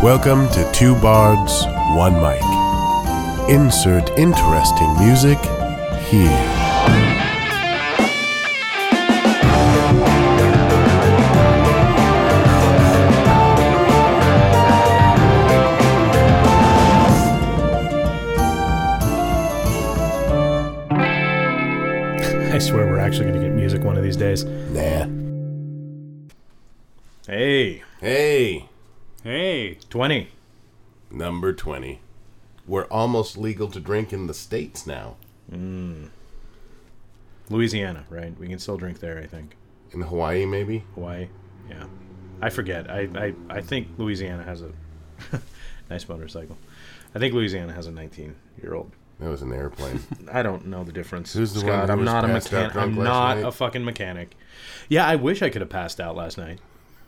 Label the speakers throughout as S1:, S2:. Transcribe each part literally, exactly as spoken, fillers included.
S1: Welcome to Two Bards, One Mic. Insert interesting music here.
S2: I swear we're actually going to get music one of these days.
S1: Nah.
S2: Hey.
S1: Hey.
S2: Hey. twenty.
S1: Number twenty. We're almost legal to drink in the States now.
S2: Mm. Louisiana, right? We can still drink there, I think.
S1: In Hawaii, maybe?
S2: Hawaii? Yeah. I forget. I, I, I think Louisiana has a... nice motorcycle. I think Louisiana has a nineteen-year-old.
S1: That was an airplane.
S2: I don't know the difference.
S1: Who's the
S2: Scott,
S1: one who
S2: I'm
S1: was
S2: not a
S1: passed out
S2: mechanic.
S1: drunk
S2: I'm
S1: last
S2: not
S1: night?
S2: a fucking mechanic. Yeah, I wish I could have passed out last night.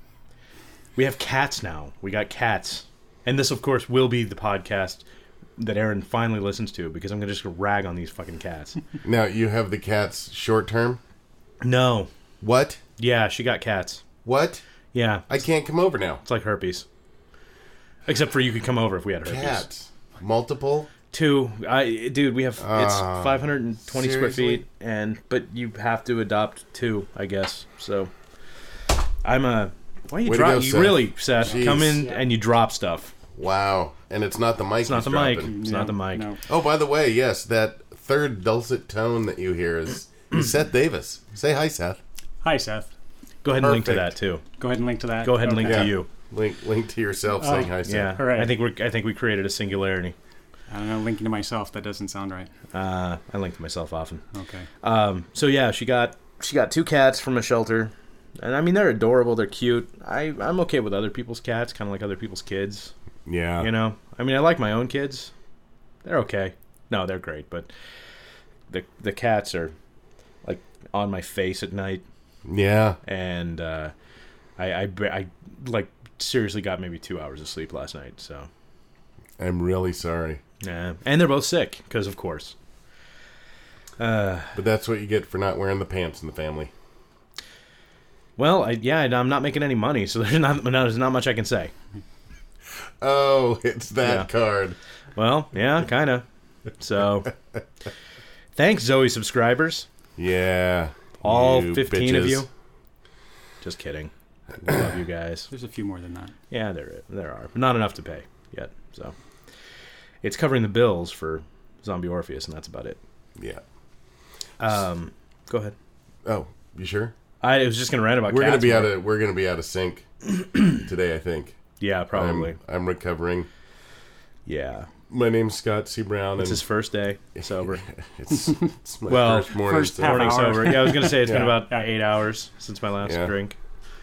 S2: We have cats now. We got cats. And this, of course, will be the podcast that Aaron finally listens to because I'm going to just rag on these fucking cats.
S1: Now, you have the cats short term?
S2: No.
S1: What?
S2: Yeah, she got cats.
S1: What?
S2: Yeah.
S1: I can't come over now.
S2: It's like herpes. Except for you could come over if we had herpes.
S1: Cats. Multiple?
S2: Two. I, dude, we have,
S1: Uh,
S2: it's five hundred twenty square
S1: seriously?
S2: feet, and but you have to adopt two, I guess. So, I'm a... Why you
S1: Way to
S2: drop?
S1: go,
S2: You
S1: Seth.
S2: really, Seth,
S1: Jeez.
S2: come in and you drop stuff.
S1: Wow. And it's not the mic
S2: It's not
S1: he's
S2: the mic.
S1: dropping.
S2: It's
S3: No,
S2: not the mic.
S3: no.
S1: Oh, by the way, yes, that third dulcet tone that you hear is, is Seth Davis. Say hi, Seth.
S3: Hi, Seth.
S2: Go ahead and link to
S1: Perfect.
S2: that too.
S3: Go ahead and link to that.
S2: Go ahead and
S3: Okay.
S2: link
S1: Yeah.
S2: to you.
S1: Link link to yourself
S3: Oh,
S1: saying hi, Seth.
S2: Yeah,
S3: Hooray.
S2: I think we I think we created a singularity.
S3: I don't know, linking to myself. That doesn't sound right.
S2: Uh, I link to myself often.
S3: Okay.
S2: Um, so yeah, she got she got two cats from a shelter, and I mean they're adorable. They're cute. I I'm okay with other people's cats, kind of like other people's kids.
S1: Yeah.
S2: You know, I mean I like my own kids. They're okay. No, they're great, but the the cats are like on my face at night,
S1: Yeah.
S2: and uh, I, I I like seriously got maybe two hours of sleep last night. So
S1: I'm really sorry.
S2: yeah, and they're both sick because of course. Uh,
S1: But that's what you get for not wearing the pants in the family.
S2: well, I, yeah, I'm not making any money, so there's not no, there's not much I can say.
S1: Oh, it's that
S2: Yeah.
S1: card.
S2: Well, yeah, kind of. So, thanks, Zoe subscribers.
S1: Yeah.
S2: All
S1: you
S2: fifteen of
S1: bitches.
S2: you. Just kidding. We love you guys.
S3: There's a few more than that.
S2: Yeah, there there are, but not enough to pay yet. So, it's covering the bills for Zombie Orpheus, and that's about it.
S1: Yeah.
S2: Um, go ahead.
S1: Oh, you sure?
S2: I was just gonna rant about.
S1: We're gonna
S2: cats
S1: be
S2: more.
S1: out of we're gonna be out of sync today, I think.
S2: Yeah, probably.
S1: I'm, I'm recovering.
S2: yeah,
S1: My name's Scott C. Brown,
S2: it's
S1: and
S2: his first day sober.
S1: it's, it's my
S2: Well,
S1: first morning.
S3: first
S1: so-
S3: half
S2: Morning
S3: hour.
S2: sober. Yeah, I was gonna say it's been
S1: Yeah.
S2: about eight hours since my last
S1: Yeah.
S2: drink,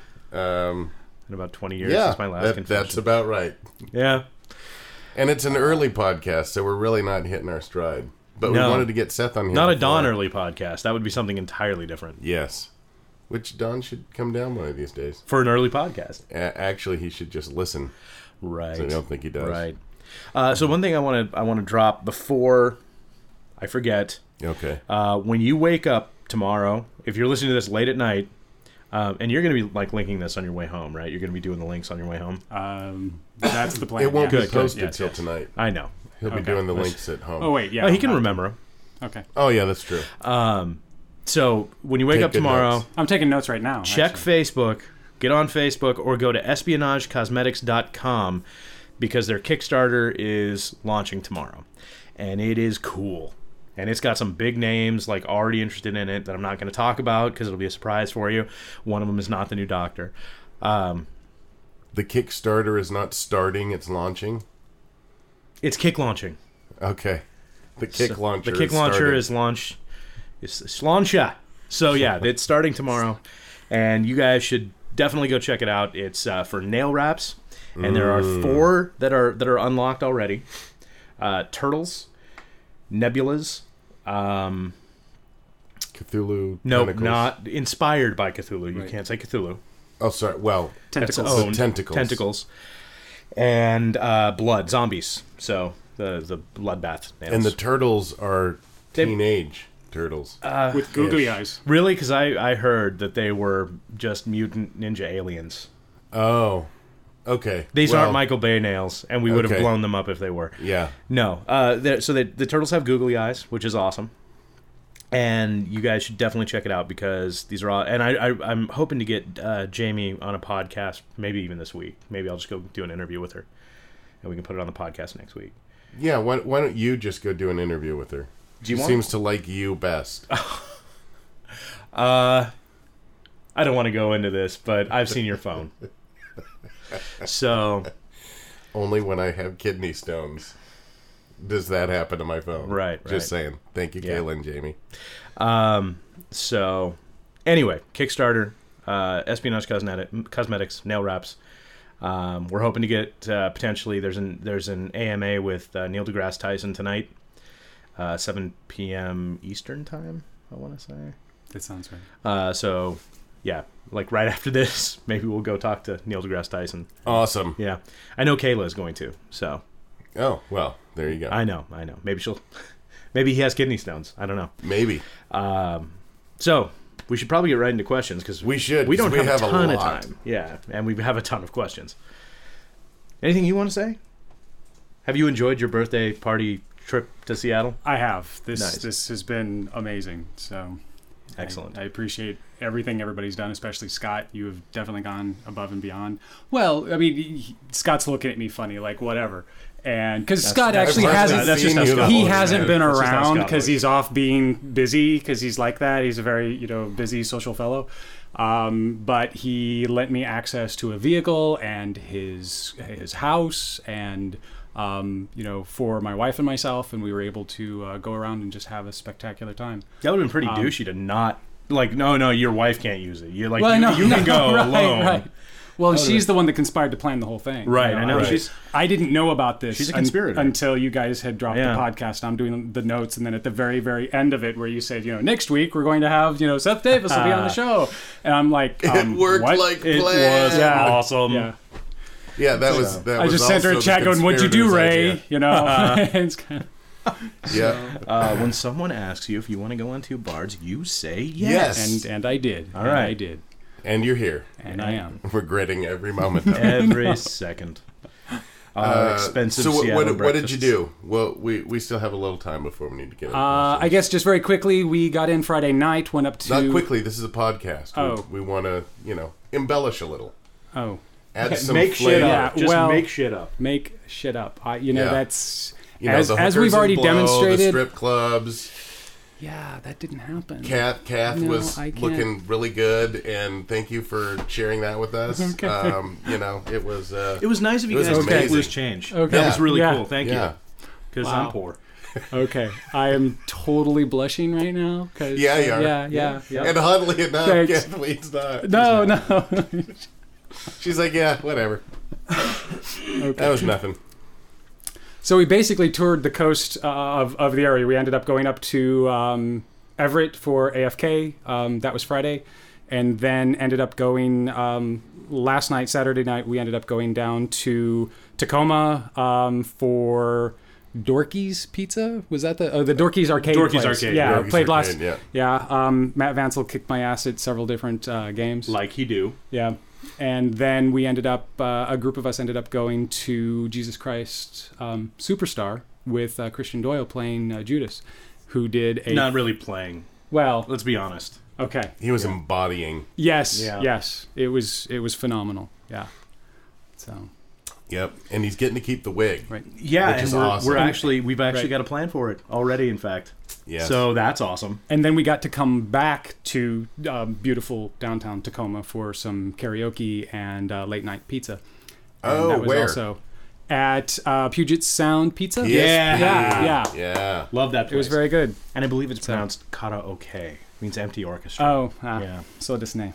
S1: um,
S2: and about twenty years
S1: yeah,
S2: since my last
S1: that,
S2: confession.
S1: that's about right.
S2: Yeah.
S1: And it's an early podcast, so we're really not hitting our stride. But
S2: No.
S1: we wanted to get Seth on here.
S2: Not a
S1: before.
S2: Dawn early podcast. That would be something entirely different.
S1: Yes. Which Don should come down one of these days.
S2: For an early podcast.
S1: A- actually, he should just listen.
S2: Right.
S1: I don't think he does.
S2: Right. Uh, so one thing I want to I want to drop before I forget.
S1: Okay.
S2: Uh, when you wake up tomorrow, if you're listening to this late at night, uh, and you're going to be like linking this on your way home, right? You're going to be doing the links on your way home.
S3: Um, that's the plan.
S1: It won't
S3: yeah.
S1: be
S2: Good, good.
S1: posted
S3: Yes,
S1: till
S3: yes.
S1: tonight.
S2: I know.
S1: He'll be
S3: Okay.
S1: doing the
S2: Let's-
S1: links at home.
S3: Oh wait, yeah.
S2: Oh, he can
S3: I'll-
S2: remember 'em.
S3: Okay.
S1: Oh, yeah, that's true.
S2: Um, so when you wake
S1: Take
S2: up
S1: good
S2: tomorrow,
S1: notes.
S3: I'm taking notes right now.
S2: check
S3: actually.
S2: Facebook, get on Facebook, or go to espionage cosmetics dot com because their Kickstarter is launching tomorrow. And it is cool. And it's got some big names like already interested in it that I'm not going to talk about because it'll be a surprise for you. One of them is not the new Doctor. Um,
S1: The Kickstarter is not starting, it's launching.
S2: it's kick launching.
S1: Okay. The kick
S2: So,
S1: launcher.
S2: The kick launcher
S1: started.
S2: is launch. Is is launcha. So yeah, it's starting tomorrow, and you guys should definitely go check it out. It's uh, for nail wraps, and there are
S1: Mm.
S2: four that are that are unlocked already. Uh, turtles, nebulas. Um,
S1: Cthulhu.
S2: no,
S1: tentacles.
S2: not inspired by Cthulhu. You
S3: Right.
S2: can't say Cthulhu.
S1: Oh, sorry. Well,
S2: That's
S3: Tentacles.
S2: owned.
S1: tentacles.
S2: Tentacles. And uh, blood zombies. So the the bloodbath nails.
S1: and the turtles are
S2: They-
S1: teenage turtles.
S2: uh,
S3: with googly
S1: Ish.
S3: eyes.
S2: really, because I I heard that they were just mutant ninja aliens.
S1: oh. Okay.
S2: These
S1: well,
S2: aren't Michael Bay nails, and we would have
S1: Okay.
S2: blown them up if they were.
S1: Yeah.
S2: No. Uh, they're- so they, the turtles have googly eyes, which is awesome. And you guys should definitely check it out because these are all. And I, I, I'm hoping to get uh, Jamie on a podcast, maybe even this week. Maybe I'll just go do an interview with her, and we can put it on the podcast next week.
S1: Yeah, why, why don't you just go do an interview with her?
S2: Do you
S1: she
S2: want-
S1: seems to like you best.
S2: Uh, I don't want to go into this, but I've seen your phone. So,
S1: Only when I have kidney stones does that happen to my phone.
S2: Right,
S1: Just
S2: right.
S1: saying. Thank you,
S2: Yeah.
S1: Kayla and Jamie.
S2: um, so anyway, Kickstarter, uh, Espionage Cosmetic, Cosmetics, nail wraps. Um, we're hoping to get uh, potentially there's an there's an A M A with uh, Neil deGrasse Tyson tonight, uh, seven p.m. Eastern time. I want to say.
S3: That sounds right.
S2: Uh, so yeah, like right after this, maybe we'll go talk to Neil deGrasse Tyson.
S1: Awesome.
S2: Yeah, I know Kayla is going to. So
S1: Oh, well, there you go.
S2: I know, I know. Maybe she'll. Maybe he has kidney stones. I don't know.
S1: Maybe.
S2: Um, so we should probably get right into questions because
S1: We should,
S2: We
S1: 'cause
S2: don't
S1: we
S2: have,
S1: have
S2: a
S1: a
S2: ton of
S1: lot.
S2: time. Yeah, and we have a ton of questions. Anything you want to say? Have you enjoyed your birthday party trip to Seattle?
S3: I have. This
S2: Nice.
S3: this has been amazing. So I-
S2: Excellent.
S3: I, appreciate everything everybody's done, especially Scott. You have definitely gone above and beyond. Well, I mean, he- Scott's looking at me funny, like whatever. And because Scott
S2: that's-
S3: actually
S1: I've
S3: hasn't,
S1: hardly
S2: that's just
S1: seen
S2: how
S1: you
S2: Scott
S1: the
S3: he
S1: whole
S3: hasn't
S1: time.
S3: been
S2: That's just how
S3: around
S2: Scott
S3: because
S2: looks.
S3: he's off being busy because he's like that. He's a very, you know, busy social fellow. Um, but he lent me access to a vehicle and his his house and um, you know, for my wife and myself, and we were able to uh, go around and just have a spectacular time.
S2: That would have been pretty
S3: Um,
S2: douchey to not like. No, no, your wife can't use it. You're like
S3: Well,
S2: you,
S3: no,
S2: you can
S3: no,
S2: go
S3: right,
S2: alone.
S3: right. Well, she's the one that conspired to plan the whole thing.
S2: Right,
S3: You
S2: I know.
S1: Right.
S2: She's
S3: I didn't know about this
S2: She's a
S3: un-
S2: conspirator.
S3: until you guys had dropped
S2: Yeah.
S3: the podcast. I'm doing the notes, and then at the very, very end of it, where you said, you know, next week we're going to have, you know, Seth Davis will be on the show, and I'm like, um,
S1: it worked
S3: what?
S1: like
S2: it
S1: planned.
S2: was
S3: Yeah.
S2: awesome.
S3: Yeah,
S1: Yeah, that was that
S3: I
S1: was
S3: just sent her a
S1: also
S3: chat
S1: the
S3: going, "What'd you do,
S1: conspirator's
S3: Ray?"
S1: idea.
S3: You know, it's kind of,
S1: Yeah.
S2: Uh, when someone asks you if you want to go on Two Bards, you say yes.
S1: Yes.
S3: and and I did.
S2: All
S3: and
S2: right.
S3: I did,
S1: And you're here.
S3: and I am.
S1: Regretting every moment of it.
S2: Every second. Our
S1: Uh,
S2: expensive
S1: so what,
S2: Seattle
S1: what, what did you
S2: breakfasts.
S1: do? Well, we, we still have a little time before we need to get into
S3: Uh, I
S1: questions.
S3: guess just very quickly, we got in Friday night, went up to.
S1: Not quickly. This is a podcast.
S3: Oh.
S1: We, we want to, you know, embellish a little.
S3: Oh,
S1: Add some
S2: Make shit
S1: flavor.
S2: up.
S3: Yeah,
S2: Just
S3: well-
S2: make shit up.
S3: make shit up. I, you know,
S1: Yeah.
S3: that's
S1: You know,
S3: as
S1: the
S3: as
S1: hookers
S3: we've already
S1: and blow, the
S3: demonstrated.
S1: strip clubs.
S3: Yeah, that didn't happen.
S1: Kath, Kath
S3: No,
S1: was
S3: I can't.
S1: looking really good, and thank you for sharing that with us.
S3: Okay.
S1: Um, you know, it was. Uh,
S2: It was nice of you
S1: It was
S2: guys to take
S1: amazing.
S2: loose change.
S3: Okay.
S2: That was really
S3: Yeah.
S2: cool. Thank
S1: yeah,
S2: you. Because
S3: Wow.
S2: I'm poor.
S3: Okay, I am totally blushing right now. 'Cause,
S1: yeah, you
S3: uh,
S1: are.
S3: yeah, yeah, yeah.
S1: And oddly enough,
S3: Thanks.
S1: Kathleen's not.
S3: No, no.
S1: She's like, yeah, whatever.
S3: Okay.
S1: That was nothing.
S3: So we basically toured the coast uh, of of the area. We ended up going up to um, Everett for A F K. Um, that was Friday, and then ended up going um, last night, Saturday night. We ended up going down to Tacoma um, for Dorky's Pizza. Was that the oh, the Dorky's Arcade?
S2: Dorky's
S3: place.
S2: Arcade.
S3: Yeah,
S1: Dorky's
S3: played last.
S1: Arcade, yeah.
S3: Yeah, um, Matt Vancel kicked my ass at several different uh, games.
S2: Like you do.
S3: Yeah. And then we ended up, uh, a group of us ended up going to Jesus Christ um, Superstar with uh, Christian Doyle playing uh, Judas, who did a.
S2: Not really playing.
S3: Well,
S2: Let's be honest.
S3: okay.
S1: He was embodying.
S3: Yes,
S2: Yeah.
S3: yes. It was it was phenomenal. Yeah. So,
S1: Yep, and he's getting to keep the wig.
S3: right.
S2: Yeah,
S1: Which
S2: and
S1: is
S2: we're,
S1: awesome.
S2: we're actually we've actually
S3: Right.
S2: got a plan for it already. In fact,
S1: Yes.
S2: so that's awesome.
S3: And then we got to come back to um, beautiful downtown Tacoma for some karaoke and uh, late night pizza. And
S1: Oh,
S3: that was
S1: where?
S3: also at uh, Puget Sound Pizza.
S2: Yeah.
S3: Yeah, yeah.
S1: Yeah.
S2: Love that place.
S3: It was very good.
S2: and I believe it's pronounced karaoke. Means empty orchestra.
S3: Oh, ah,
S2: Yeah.
S3: so disney.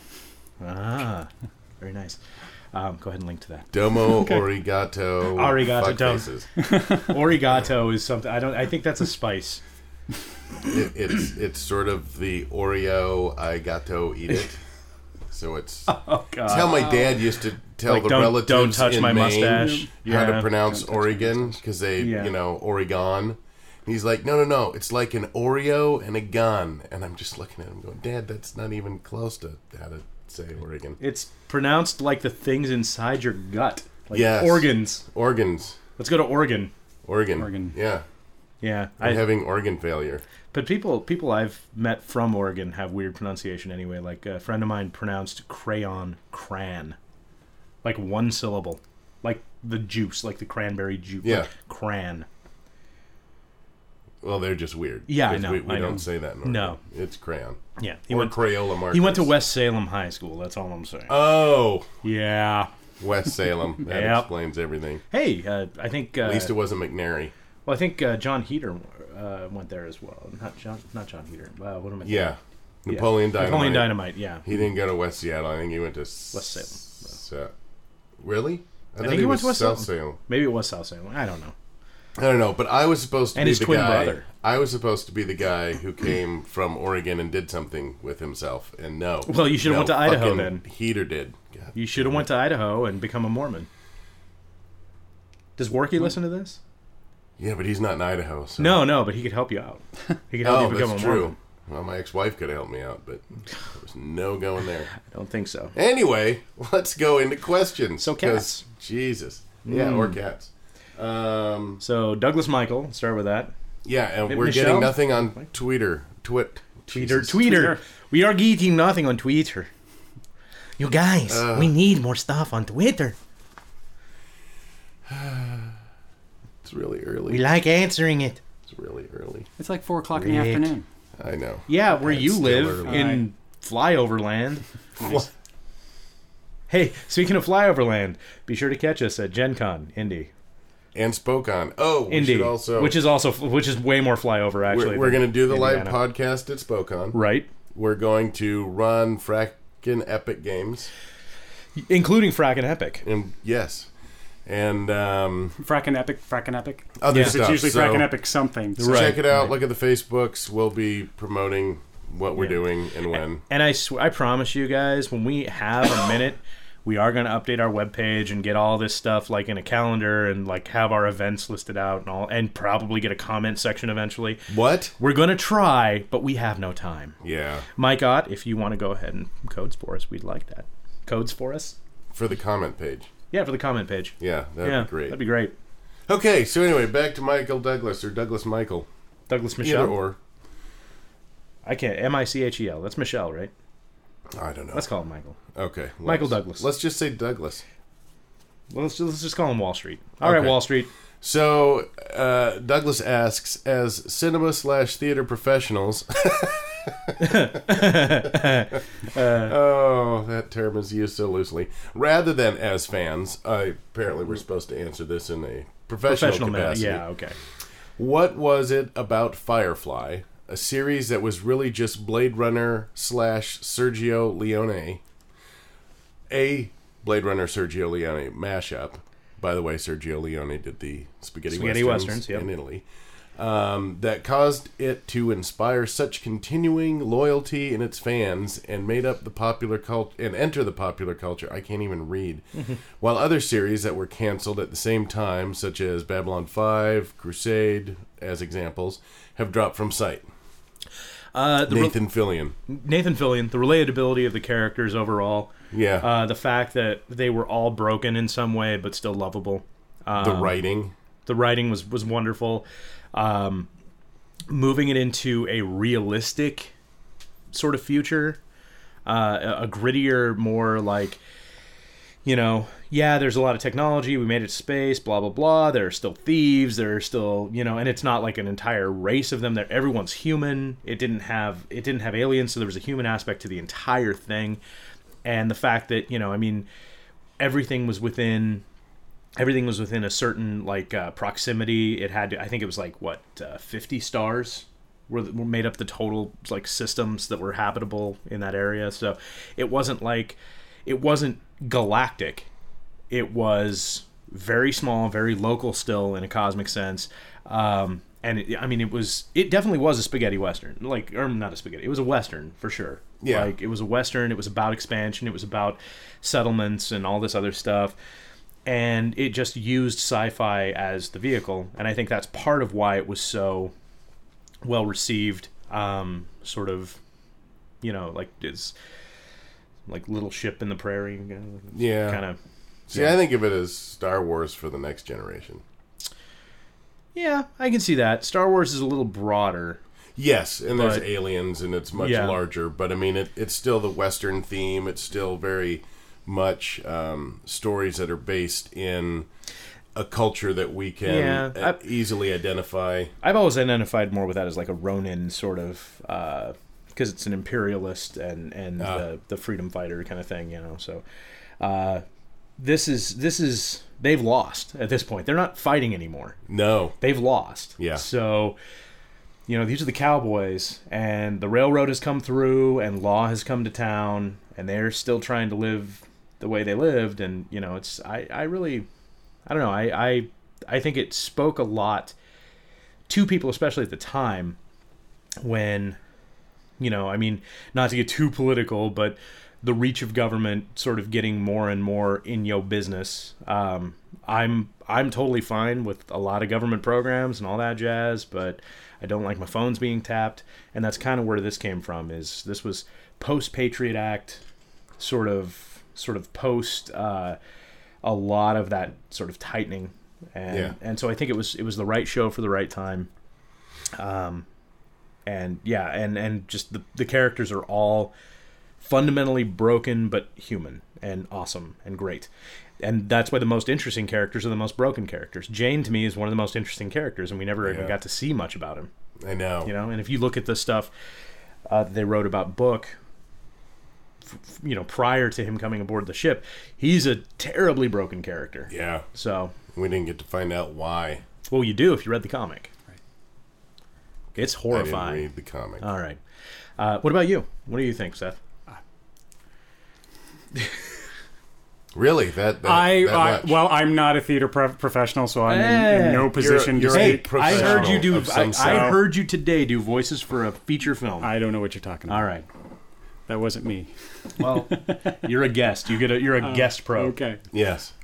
S2: Ah, very nice. Um, go ahead and link to that.
S1: Domo Origato.
S2: Arigato
S1: fuck
S2: dom-
S1: faces.
S2: Origato is something I don't. I think that's a spice.
S1: It, it's it's sort of the Oreo I gato eat it. So it's
S2: Oh God.
S1: it's how my dad used to tell
S2: Like,
S1: the
S2: don't-
S1: relatives
S2: don't touch
S1: in
S2: my
S1: Maine
S2: mustache.
S1: how
S2: Yeah.
S1: to pronounce
S3: Don't touch my
S1: Oregon because they
S2: Yeah.
S1: you know Oregon. And he's like, no, no, no, it's like an Oreo and a gun. And I'm just looking at him going, Dad, that's not even close to how to say Oregon.
S2: It's pronounced like the things inside your gut. Like
S1: Yes.
S2: organs.
S1: Organs.
S2: Let's go to Oregon.
S1: Organ.
S3: Oregon.
S1: Yeah.
S2: Yeah,
S1: I'm
S2: I,
S1: having organ failure.
S2: but people people I've met from Oregon have weird pronunciation anyway. Like a friend of mine pronounced crayon cran, like one syllable, like the juice, like the cranberry juice.
S1: Yeah.
S2: Like cran.
S1: Well, they're just weird.
S2: Yeah, I
S1: 'Cause
S2: know,
S1: We, we
S2: I know.
S1: don't say that in Oregon.
S2: No.
S1: It's crayon.
S2: Yeah, he
S1: Or
S2: went.
S1: Crayola markers.
S2: He went to West Salem High School. That's all I'm saying.
S1: Oh,
S2: Yeah.
S1: West Salem. That
S2: Yep.
S1: explains everything.
S2: Hey, uh, I think. Uh,
S1: At least it wasn't McNary.
S2: well, I think uh, John Heater uh, went there as well. Not John. Not John Heater. Wow, what am I?
S1: Yeah.
S2: thinking?
S1: Napoleon
S2: Yeah.
S1: Dynamite.
S2: Napoleon Dynamite. Yeah.
S1: He didn't go to West Seattle. I think he went to
S2: West Salem.
S1: Sa- really? I, thought
S2: think he went to West
S1: South
S2: Salem.
S1: Salem.
S2: Maybe it was South Salem. I don't know.
S1: I don't know, but I was supposed to
S2: And
S1: be
S2: his
S1: the
S2: twin
S1: guy.
S2: brother.
S1: I was supposed to be the guy who came from Oregon and did something with himself, and no.
S2: Well, you should've
S1: no,
S2: went to Idaho
S1: fucking
S2: then.
S1: Heater did. God.
S2: You should have went to Idaho and become a Mormon. Does Worky listen to this?
S1: Yeah, but he's not in Idaho. So.
S2: No, no, but he could help you out. He could help
S1: Oh,
S2: you become
S1: that's
S2: a Mormon.
S1: true. Well, my ex-wife could have helped me out, but there was no going there.
S2: I don't think so.
S1: Anyway, let's go into questions.
S2: So
S1: 'cause
S2: cats.
S1: Jesus. Yeah,
S2: Mm.
S1: or cats. Um,
S2: So Douglas Michael, let's start with that.
S1: yeah, and
S2: Maybe
S1: we're
S2: Michelle?
S1: getting nothing on Twitter. Twit.
S2: Tweeter,
S1: Jesus.
S2: Tweeter. We are getting nothing on Twitter. You guys,
S1: Uh.
S2: we need more stuff on Twitter.
S1: It's really early.
S2: We like answering it.
S1: It's really early.
S3: It's like four o'clock in the
S2: Rick.
S3: afternoon.
S1: I know.
S2: Yeah, where
S1: It's
S2: you
S1: still
S2: live
S1: early.
S2: in flyover land. Hey, speaking of flyover land, be sure to catch us at Gen Con Indy.
S1: And Spokon. Oh, we
S2: Indy,
S1: should also.
S2: which is also which is way more flyover actually.
S1: we're, we're
S2: than
S1: going to do the
S2: Indiana.
S1: live podcast at Spokon.
S2: right?
S1: We're going to run frackin' Epic Games.
S2: Including Frackin' Epic.
S1: And yes. And um,
S3: Frackin' Epic, Frackin' Epic.
S1: other
S2: Yeah.
S3: It's
S1: stuff.
S3: usually
S1: so
S3: Frackin' Epic something.
S1: so
S2: Right,
S1: check it out.
S2: right.
S1: Look at the Facebooks. We'll be promoting what we're
S2: Yeah.
S1: doing and when.
S2: And I sw- I promise you guys, when we have a minute, we are going to update our webpage and get all this stuff like in a calendar and like have our events listed out and all, and probably get a comment section eventually.
S1: What?
S2: We're going to try, but we have no time.
S1: Yeah.
S2: Mike Ott, if you want to go ahead and codes for us, we'd like that. Codes for us?
S1: For the comment page.
S2: Yeah, for the comment page.
S1: Yeah, that'd
S2: yeah,
S1: be great.
S2: That'd be great.
S1: Okay, so anyway, back to Michael Douglas or Douglas Michael.
S2: Douglas Michelle.
S1: Either or.
S2: I can't. M I C H E L. That's Michelle, right?
S1: I don't know.
S2: Let's call him Michael.
S1: Okay.
S2: Michael
S1: let's-
S2: Douglas.
S1: Let's just say Douglas.
S2: Well, let's, let's just call him Wall Street. All right,
S1: Okay.
S2: Wall Street.
S1: So, uh, Douglas asks, as cinema slash theater professionals. oh, that term is used so loosely. Rather than as fans, I apparently we're supposed to answer this in a professional,
S2: Professional man.
S1: capacity.
S2: Yeah, okay.
S1: What was it about Firefly, a series that was really just Blade Runner slash Sergio Leone, a Blade Runner Sergio Leone mashup? By the way, Sergio Leone did the spaghetti,
S2: Spaghetti
S1: westerns,
S2: westerns, yep.
S1: in Italy. Um, that caused it to inspire such continuing loyalty in its fans and made up the popular cult and enter the popular culture. I can't even read. While other series that were canceled at the same time, such as Babylon five, Crusade, as examples, have dropped from sight.
S2: Uh, the
S1: Nathan Fillion.
S2: Nathan Fillion, the relatability of the characters overall,
S1: Yeah.
S2: uh, the fact that they were all broken in some way but still lovable. Um,
S1: the writing.
S2: The writing was, was wonderful. Um, moving it into a realistic sort of future, uh, a, a grittier, more like, you know, yeah, there's a lot of technology. We made it to space, blah, blah, blah. There are still thieves. There are still, you know, and it's not like an entire race of them. There, everyone's human. It didn't have, it didn't have aliens, so there was a human aspect to the entire thing. And the fact that, you know, I mean, everything was within, everything was within a certain like uh, proximity. It had, to, I think it was like what, uh, fifty stars were, were made up the total like systems that were habitable in that area. So it wasn't like, it wasn't galactic. It was very small, very local still in a cosmic sense. Um, and it, I mean, it was, it definitely was a spaghetti western, like, or not a spaghetti. It was a western for sure.
S1: Yeah.
S2: Like it was a western. It was about expansion. It was about settlements and all this other stuff. And it just used sci-fi as the vehicle. And I think that's part of why it was so well received. Um, sort of, you know, like it's like Little Ship in the Prairie.
S1: Yeah.
S2: Kind of.
S1: See, I think of it as Star Wars for the next generation.
S2: Yeah, I can see that. Star Wars is a little broader.
S1: Yes, and there's
S2: But-
S1: aliens, and it's much
S2: Yeah.
S1: larger. But I mean, it, it's still the Western theme. It's still very much um, stories that are based in a culture that we can
S2: Yeah,
S1: uh,
S2: I-
S1: easily identify.
S2: I've always identified more with that as like a Ronin sort of, because it's an imperialist and and
S1: Ah.
S2: the the freedom fighter kind of thing, you know. So uh, this is this is they've lost at this point. They're not fighting anymore.
S1: No,
S2: They've lost.
S1: Yeah.
S2: So, you know, these are the cowboys, and the railroad has come through, and law has come to town, and they're still trying to live the way they lived. And you know, it's I, I really, I don't know, I, I I think it spoke a lot to people, especially at the time, when, you know, I mean, not to get too political, but the reach of government sort of getting more and more in your business. Um, I'm I'm totally fine with a lot of government programs and all that jazz, but I don't like my phones being tapped, and that's kind of where this came from. Is this was post Patriot Act, sort of sort of post uh, a lot of that sort of tightening, and
S1: Yeah.
S2: and so I think it was it was the right show for the right time. Um, and yeah, and and just the the characters are all fundamentally broken but human and awesome and great. And that's why the most interesting characters are the most broken characters. Jane, to me, is one of the most interesting characters, and we never even
S1: Yeah.
S2: got to see much about him.
S1: I know.
S2: You know, and if you look at the stuff uh, they wrote about Book, f- f- you know, prior to him coming aboard the ship, he's a terribly broken character.
S1: Yeah,
S2: So,
S1: we didn't get to find out why.
S2: well, you do if you read the comic.
S3: Right.
S2: It's
S1: I
S2: horrifying.
S1: didn't read the comic.
S2: All right. Uh, what about you? What do you think, Seth?
S1: Really? That, that,
S3: I,
S1: that
S3: I
S1: much?
S3: well, I'm not a theater pro- professional, so I'm in, in
S2: Hey.
S3: no position
S1: you're
S3: to
S1: a
S3: speak.
S1: pro-
S2: I heard you do.
S1: of some
S2: I, I
S1: sort.
S2: heard you today do voices for a feature film.
S3: I don't know what you're talking about.
S2: All right.
S3: That wasn't me.
S2: Well, you're a guest. You get a. You're a guest pro.
S3: Okay.
S1: Yes.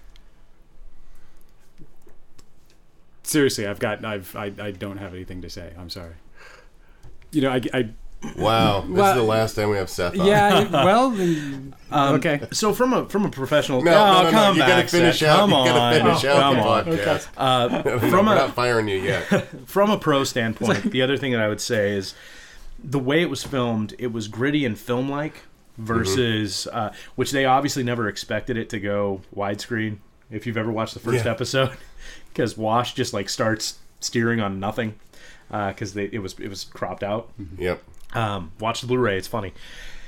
S3: Seriously, I've got. I've. I. I don't have anything to say. I'm sorry. You know, I. I
S1: Wow. This
S3: Well,
S1: is the last time we have Seth on.
S3: yeah. Well. then-
S2: Um,
S3: okay.
S2: So from a from a professional.
S1: No,
S2: oh,
S1: no, no,
S2: come
S1: no. You
S2: back,
S1: gotta finish
S2: Seth.
S1: out.
S2: Come
S1: You
S2: on.
S1: gotta finish
S2: Oh,
S1: out
S2: come
S1: the
S2: on.
S1: podcast.
S2: Uh,
S1: From
S2: from
S1: We're
S2: a
S1: not firing you yet.
S2: from a pro standpoint, the other thing that I would say is the way it was filmed. It was gritty and film-like versus, uh, which they obviously never expected it to go widescreen. If you've ever watched the first
S1: Yeah.
S2: episode, because Wash just like starts steering on nothing because they it was it was cropped out.
S1: Yep.
S2: Um, watch the Blu-ray; it's funny.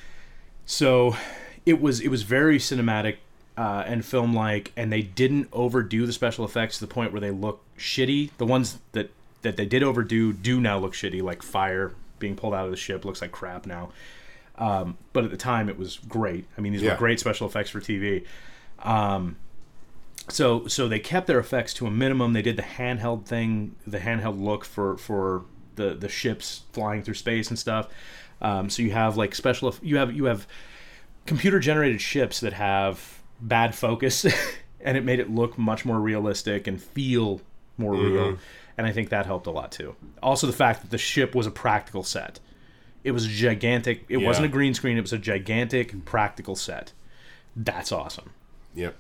S2: So, it was it was very cinematic uh, and film-like, and they didn't overdo the special effects to the point where they look shitty. The ones that that they did overdo do now look shitty, like fire being pulled out of the ship looks like crap now. Um, but at the time, it was great. I mean, these
S1: Yeah.
S2: were great special effects for T V. Um, so so they kept their effects to a minimum. They did the handheld thing, the handheld look for for the the ships flying through space and stuff. Um, so you have like special you have you have computer generated ships that have bad focus, and it made it look much more realistic and feel more real. And I think that helped a lot too. Also, the fact that the ship was a practical set. It was gigantic. It
S1: Yeah.
S2: wasn't a green screen. It was a gigantic practical set. That's awesome.
S1: Yep.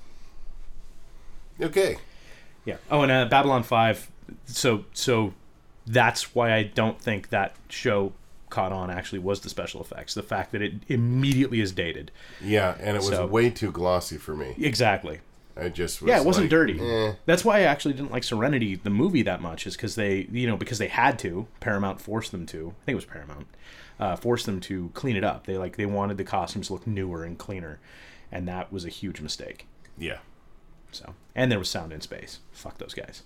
S1: Okay.
S2: Yeah. Oh, and uh, Babylon five. So, so that's why I don't think that show caught on. Actually, was the special effects. The fact that it immediately is dated.
S1: Yeah, and it was
S2: So-
S1: way too glossy for me.
S2: Exactly.
S1: I just was
S2: Yeah, it wasn't
S1: like,
S2: dirty.
S1: eh.
S2: That's why I actually didn't like Serenity, the movie, that much. Is because they, you know, because they had to. Paramount forced them to. I think it was Paramount. Uh, forced them to clean it up. They like they wanted the costumes to look newer and cleaner, and that was a huge mistake.
S1: Yeah.
S2: So, and there was sound in space. Fuck those guys.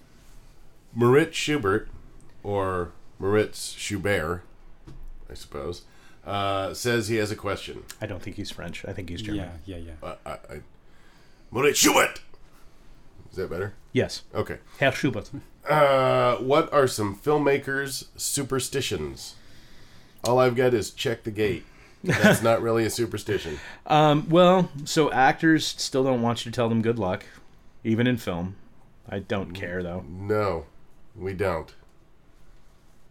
S1: Moritz Schubert, or Moritz Schubert, I suppose, uh, says he has a question.
S2: I don't think he's French. I think he's German.
S3: Yeah. Yeah. Yeah.
S1: Uh, I, I, Moritz Schubert! Is that better?
S2: Yes,
S1: Okay.
S2: Herr Schubert.
S1: Uh, what are some filmmakers' superstitions? All I've got is check the gate. That's not really a superstition.
S2: Um, well, so actors still don't want you to tell them good luck, even in film. I don't care though.
S1: No, we don't.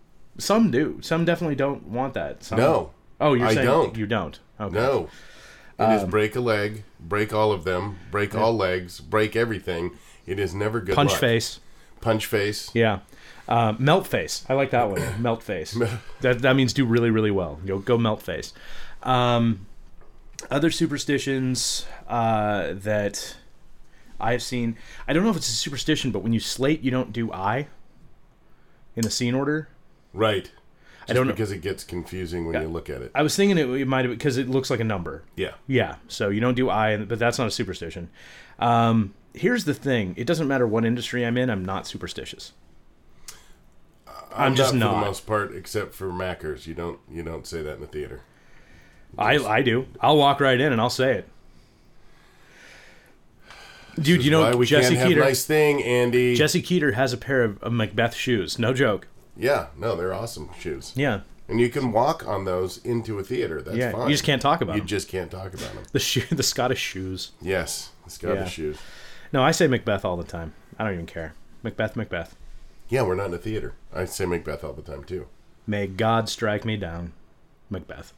S2: Some do. Some definitely don't want that. Some,
S1: No.
S2: Oh, you're
S1: I
S2: saying
S1: don't.
S2: you don't. Okay.
S1: No. It is break a leg, break all of them, break all legs, break everything. It is never good
S2: Punch
S1: luck.
S2: face.
S1: Punch face.
S2: Yeah. Uh, melt face. I like that one. Melt face. That that means do really, really well. Go, go melt face. Um, other superstitions uh, that I've seen. I don't know if it's a superstition, but when you slate, you don't do I in the scene order.
S1: Right. Just
S2: I don't know.
S1: because it gets confusing when
S2: Yeah.
S1: you look at it.
S2: I was thinking it, it might have because it looks like a number.
S1: Yeah.
S2: Yeah, so you don't do I, but that's not a superstition. Um, here's the thing: it doesn't matter what industry I'm in. I'm not superstitious. I'm, just
S1: not,
S2: not.
S1: for the most part, except for Mackers. You don't you don't say that in the theater.
S2: I I do. I'll walk right in and I'll say it. Dude,
S1: This
S2: you
S1: is why
S2: know
S1: we
S2: Jesse
S1: can't have
S2: Keeter.
S1: nice thing, Andy.
S2: Jesse Keeter has a pair of, of Macbeth shoes. No joke.
S1: Yeah, no, they're awesome shoes.
S2: Yeah,
S1: And you can walk on those into a theater. That's
S2: yeah.
S1: fine.
S2: You just can't talk about
S1: You
S2: them.
S1: just can't talk about them.
S2: The shoe, the Scottish shoes.
S1: Yes, the Scottish
S2: Yeah.
S1: shoes.
S2: No, I say Macbeth all the time. I don't even care. Macbeth, Macbeth.
S1: Yeah, we're not in a theater. I say Macbeth all the time too.
S2: May God strike me down, Macbeth.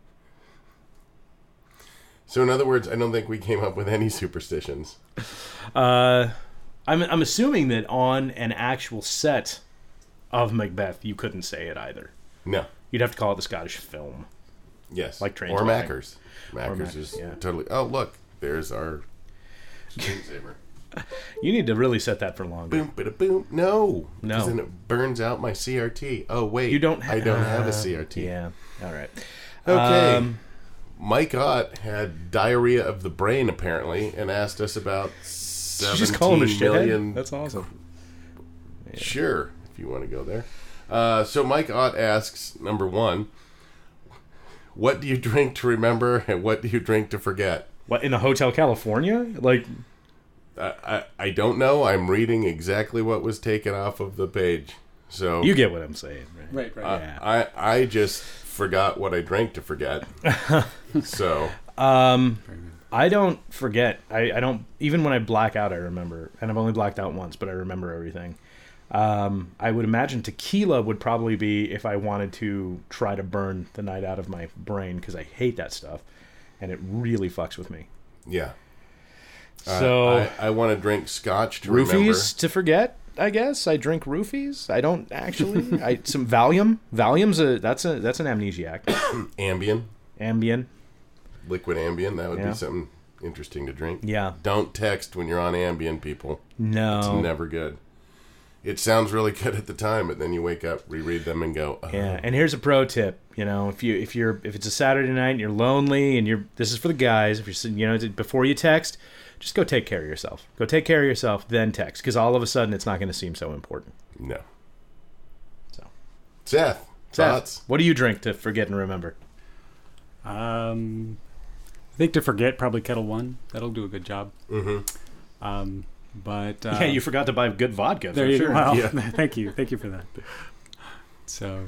S1: So in other words, I don't think we came up with any superstitions.
S2: Uh, I'm I'm assuming that on an actual set of Macbeth, you couldn't say it either.
S1: No.
S2: You'd have to call it the Scottish film.
S1: Yes.
S2: Like Train
S1: or
S2: Spotting.
S1: Mackers. Mackers
S2: Mac-
S1: is
S2: yeah.
S1: totally. Oh, look, there's our screensaver.
S2: You need to really set that for longer.
S1: Boom, bada boom. No,
S2: No.
S1: because then it burns out my C R T. Oh wait,
S2: You don't. Ha-
S1: I don't have
S2: uh,
S1: a C R T.
S2: Yeah. All right.
S1: Okay.
S2: Um,
S1: Mike Ott had diarrhea of the brain apparently, and asked us about
S2: did you just call him a
S1: seventeen million.
S2: shithead? That's awesome.
S1: Sure, if you want to go there. Uh, so Mike Ott asks, number one, what do you drink to remember, and what do you drink to forget?
S2: What, in a Hotel California? Like,
S1: I, I I don't know. I'm reading exactly what was taken off of the page. So
S2: you get what I'm saying, right?
S3: Right, right.
S1: I,
S2: Yeah.
S1: I I just forgot what I drank to forget. So
S2: Um, I don't forget. I, I don't, even when I black out, I remember. And I've only blacked out once, but I remember everything. Um, I would imagine tequila would probably be if I wanted to try to burn the night out of my brain, because I hate that stuff. And it really fucks with me.
S1: yeah. Uh,
S2: So,
S1: I, I want to drink scotch to remember.
S2: roofies to forget, I guess. I drink roofies. I don't actually. I Some Valium. Valium's a, that's a, that's an amnesiac.
S1: Ambien,
S2: Ambien.
S1: liquid Ambien. That would
S2: Yeah.
S1: be something interesting to drink.
S2: Yeah.
S1: Don't text when you're on Ambien, people.
S2: No.
S1: It's never good. It sounds really good at the time, but then you wake up, reread them, and go, oh.
S2: Yeah, and here's a pro tip. You know, if you if you're if it's a Saturday night and you're lonely and you're this is for the guys. If you're sitting, you know, before you text, just go take care of yourself. Go take care of yourself, then text, because all of a sudden it's not going to seem so important.
S1: No.
S2: So,
S1: Seth,
S2: Seth,
S1: thoughts?
S2: what do you drink to forget and remember?
S3: Um, I think to forget, probably Kettle One. That'll do a good job.
S1: Mm-hmm.
S3: Um, but uh,
S2: yeah, you forgot to buy good vodka.
S3: there
S2: for
S3: you
S2: sure.
S3: go. Well,
S1: Yeah.
S3: thank you, thank you for that. So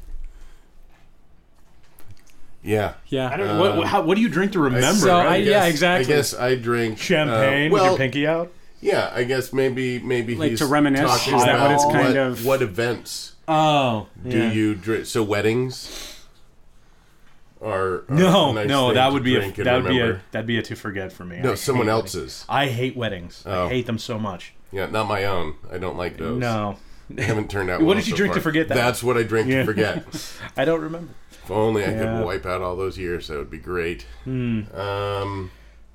S1: Yeah.
S3: yeah,
S2: I don't.
S1: Uh,
S2: what, what, how, what do you drink to remember?
S3: So I-
S2: right?
S3: yeah, exactly.
S1: I guess I drink
S2: Champagne
S1: uh,
S2: with
S1: well,
S2: your pinky out.
S1: yeah, I guess maybe maybe
S3: Like
S1: he's
S3: to reminisce?
S1: talking
S2: Is that what
S1: about
S2: it's
S3: kind
S1: what,
S3: of-
S1: what events
S2: Oh,
S1: do you drink? So weddings are, are
S2: No,
S1: a nice
S2: no,
S1: thing
S2: that
S1: to
S2: would be a
S1: drink and
S2: that would be a
S1: remember.
S2: that'd be a to forget for me.
S1: No,
S2: I
S1: someone
S2: hate
S1: else's.
S2: weddings. I hate weddings.
S1: Oh.
S2: I hate them so much.
S1: Yeah, not my own. I don't like those.
S2: No,
S1: They haven't turned out.
S2: What
S1: well
S2: did you
S1: so
S2: drink to
S1: far.
S2: forget that?
S1: That's what I drink
S2: Yeah.
S1: to forget.
S2: I don't remember.
S1: If only I
S2: Yeah.
S1: could wipe out all those years, that would be great.
S2: Hmm.
S1: Um,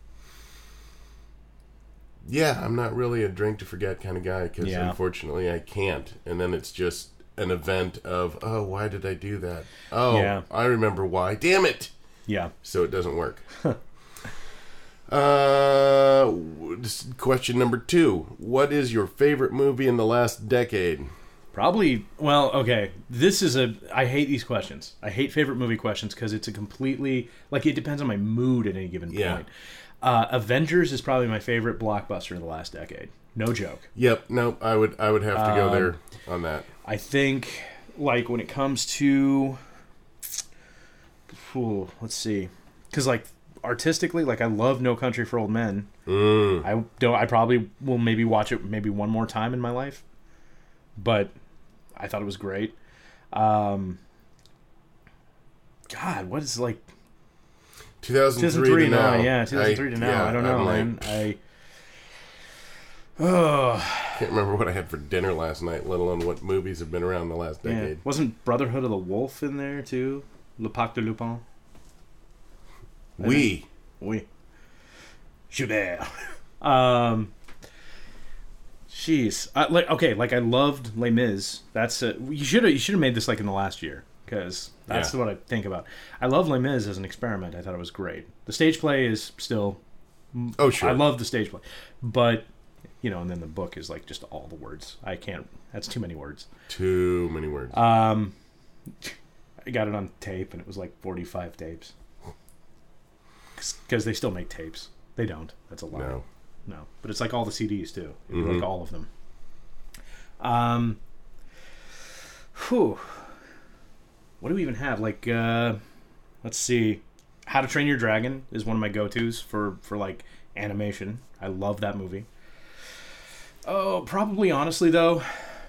S1: yeah, I'm not really a drink to forget kind of guy because
S2: Yeah.
S1: unfortunately I can't. And then it's just an event of, oh, why did I do that? Oh,
S2: Yeah.
S1: I remember why. Damn it!
S2: Yeah.
S1: So it doesn't work. uh, w- this- question number two: what is your favorite movie in the last decade?
S2: Probably, well, okay. This is a. I hate these questions. I hate favorite movie questions because it's a completely. Like, it depends on my mood at any given
S1: Yeah.
S2: point. Uh, Avengers is probably my favorite blockbuster in the last decade. No joke.
S1: Yep. No, I would. I would have to go
S2: Um,
S1: there on that.
S2: I think, like, when it comes to. Ooh, let's see. Because, like, artistically, like, I love No Country for Old Men.
S1: Mm.
S2: I don't. I probably will maybe watch it maybe one more time in my life, but I thought it was great. Um, God, what is like?
S1: two thousand three,
S2: two thousand three
S1: to
S2: to
S1: now.
S2: now. Yeah, two thousand three
S1: I,
S2: to now.
S1: yeah,
S2: I don't know,
S1: I'm
S2: man.
S1: like,
S2: I. Oh.
S1: can't remember what I had for dinner last night, let alone what movies have been around the last
S2: Yeah.
S1: decade.
S2: Wasn't Brotherhood of the Wolf in there too? Le Pacte de Lupin.
S1: We.
S2: Oui. Joubert. um. Jeez. I, like okay, like I loved Les Mis. That's a, you should have you should have made this like in the last year because that's
S1: Yeah.
S2: what I think about. I love Les Mis as an experiment. I thought it was great. The stage play is still.
S1: Oh, sure.
S2: I love the stage play, but you know, and then the book is like just all the words. I can't. That's too many words.
S1: Too many words.
S2: Um, I got it on tape, and it was like forty-five tapes. Because they still make tapes. They don't. That's a lie.
S1: No.
S2: No. But it's like all the C Ds, too. It'd be
S1: Mhm.
S2: like all of them. Um, whew. What do we even have? Like, uh, let's see. How to Train Your Dragon is one of my go-tos for, for like, animation. I love that movie. Oh, probably, honestly, though,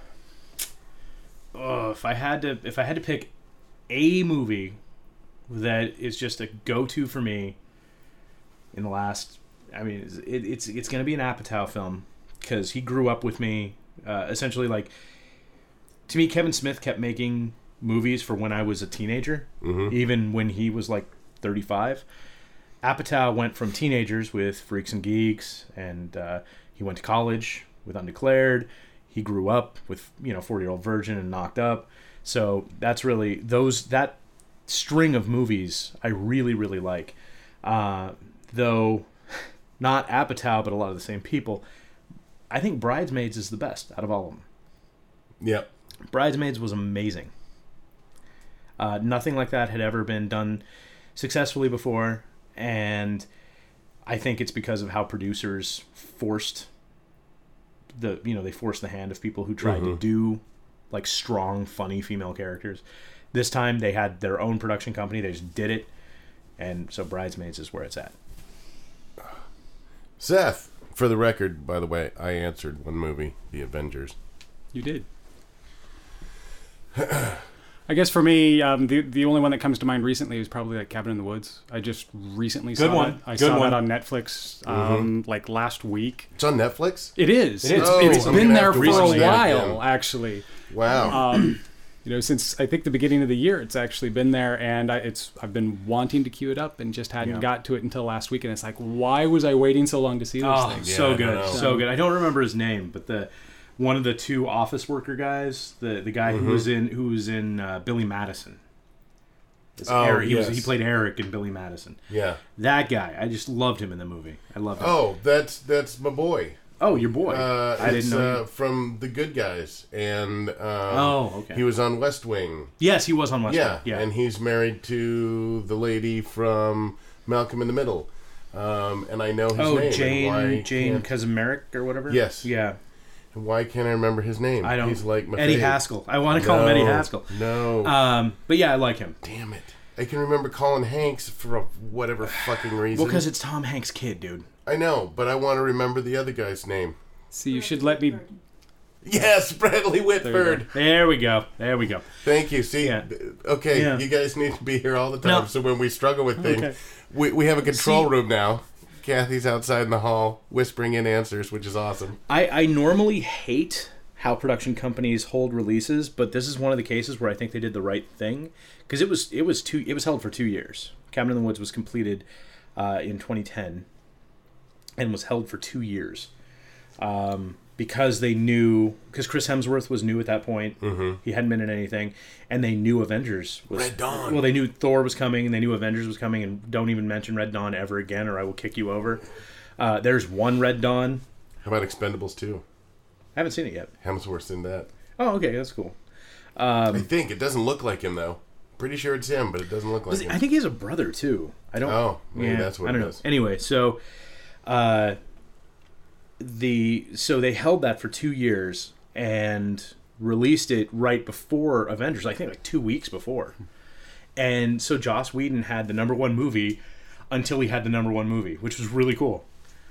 S2: oh, if I had to, if I had to pick a movie that is just a go-to for me in the last, I mean, it, it's it's going to be an Apatow film because he grew up with me. Uh, essentially, like, to me, Kevin Smith kept making movies for when I was a teenager,
S1: Mm-hmm.
S2: even when he was like thirty-five. Apatow went from teenagers with Freaks and Geeks, and uh, he went to college with Undeclared. He grew up with, you know, forty-Year-Old Virgin and Knocked Up. So that's really those that string of movies I really really like. Uh, though not Apatow, but a lot of the same people. I think Bridesmaids is the best out of all of them.
S1: Yep.
S2: Bridesmaids was amazing. Uh, nothing like that had ever been done successfully before, and I think it's because of how producers forced the you know they forced the hand of people who tried to
S1: Mhm.
S2: do like strong, funny female characters. This time they had their own production company; they just did it, and so Bridesmaids is where it's at.
S1: Seth, for the record, by the way, I answered one movie, The Avengers.
S3: You did. I guess for me, um, the the only one that comes to mind recently is probably like Cabin in the Woods. I just recently
S2: Good
S3: saw
S2: one.
S3: it. I
S2: Good
S3: saw
S2: one.
S3: that on Netflix um, like last week.
S1: It's on Netflix?
S3: It is.
S2: It is.
S3: It's,
S1: Oh,
S3: it's
S1: I'm
S3: been
S1: gonna
S3: there
S1: have to
S3: for
S1: watch
S3: a
S1: that
S3: while,
S1: again.
S3: actually.
S1: Wow.
S3: Um, you know, since I think the beginning of the year, it's actually been there, and I, it's I've been wanting to queue it up and just hadn't
S2: Yeah.
S3: got to it until last week. And it's like, why was I waiting so long to see these
S2: Oh,
S3: things?
S1: Yeah,
S2: so
S1: I don't
S2: good,
S1: know.
S2: so good. I don't remember his name, but the one of the two office worker guys, the the guy
S1: Mm-hmm.
S2: who was in who was in uh, Billy Madison. It's
S1: Oh,
S2: Eric. He was
S1: yes.
S2: he played Eric in Billy Madison.
S1: Yeah.
S2: That guy, I just loved him in the movie. I loved him.
S1: Oh, that's that's my boy.
S2: Oh, your boy.
S1: Uh,
S2: I
S1: it's,
S2: didn't know.
S1: uh,
S2: you-
S1: from The Good Guys, and um,
S2: Oh, okay.
S1: he was on West Wing.
S2: Yes, he was on West
S1: Yeah,
S2: Wing. Yeah,
S1: and he's married to the lady from Malcolm in the Middle, um, and I know his
S2: oh,
S1: name. and
S2: Jane
S1: why
S2: Jane
S1: can't-
S2: Kazimierz or whatever.
S1: Yes.
S2: Yeah.
S1: Why can't I remember his name?
S2: I don't.
S1: He's like my
S2: Eddie
S1: fave.
S2: Haskell. I want to call him Eddie
S1: No,
S2: Haskell.
S1: No,
S2: Um, but yeah, I like him.
S1: damn it! I can remember Colin Hanks for whatever fucking reason.
S2: Well, because it's Tom Hanks' kid, dude.
S1: I know, but I want to remember the other guy's name.
S3: So you should let me.
S1: Yes, Bradley Whitford.
S2: There we go. There we go.
S1: Thank you. See,
S2: Yeah.
S1: okay,
S2: Yeah.
S1: you guys need to be here all the time.
S2: No.
S1: So when we struggle with things,
S3: Okay.
S1: we we have a control
S2: See-
S1: room now. Kathy's outside in the hall whispering in answers, which is awesome.
S2: I, I normally hate how production companies hold releases, but this is one of the cases where I think they did the right thing because it was it was two it was held for two years. Cabin in the Woods was completed uh, in twenty ten and was held for two years um, because they knew because Chris Hemsworth was new at that point.
S1: Mm-hmm.
S2: He hadn't been in anything, and they knew Avengers was
S1: Red Dawn.
S2: Well, they knew Thor was coming, and they knew Avengers was coming, and don't even mention Red Dawn ever again, or I will kick you over. Uh, there's one Red Dawn.
S1: How about Expendables two?
S2: I haven't seen it yet.
S1: Hemsworth's in that.
S2: Oh, okay, that's cool.
S1: I
S2: Um,
S1: think it doesn't look like him though. Pretty sure it's him, but it doesn't look like him.
S2: I think he has a brother too. I don't.
S1: Oh, maybe
S2: yeah,
S1: that's what
S2: I don't
S1: it
S2: know.
S1: is.
S2: Anyway, so uh, the so they held that for two years and released it right before Avengers. I think like two weeks before. And so Joss Whedon had the number one movie until he had the number one movie, which was really cool.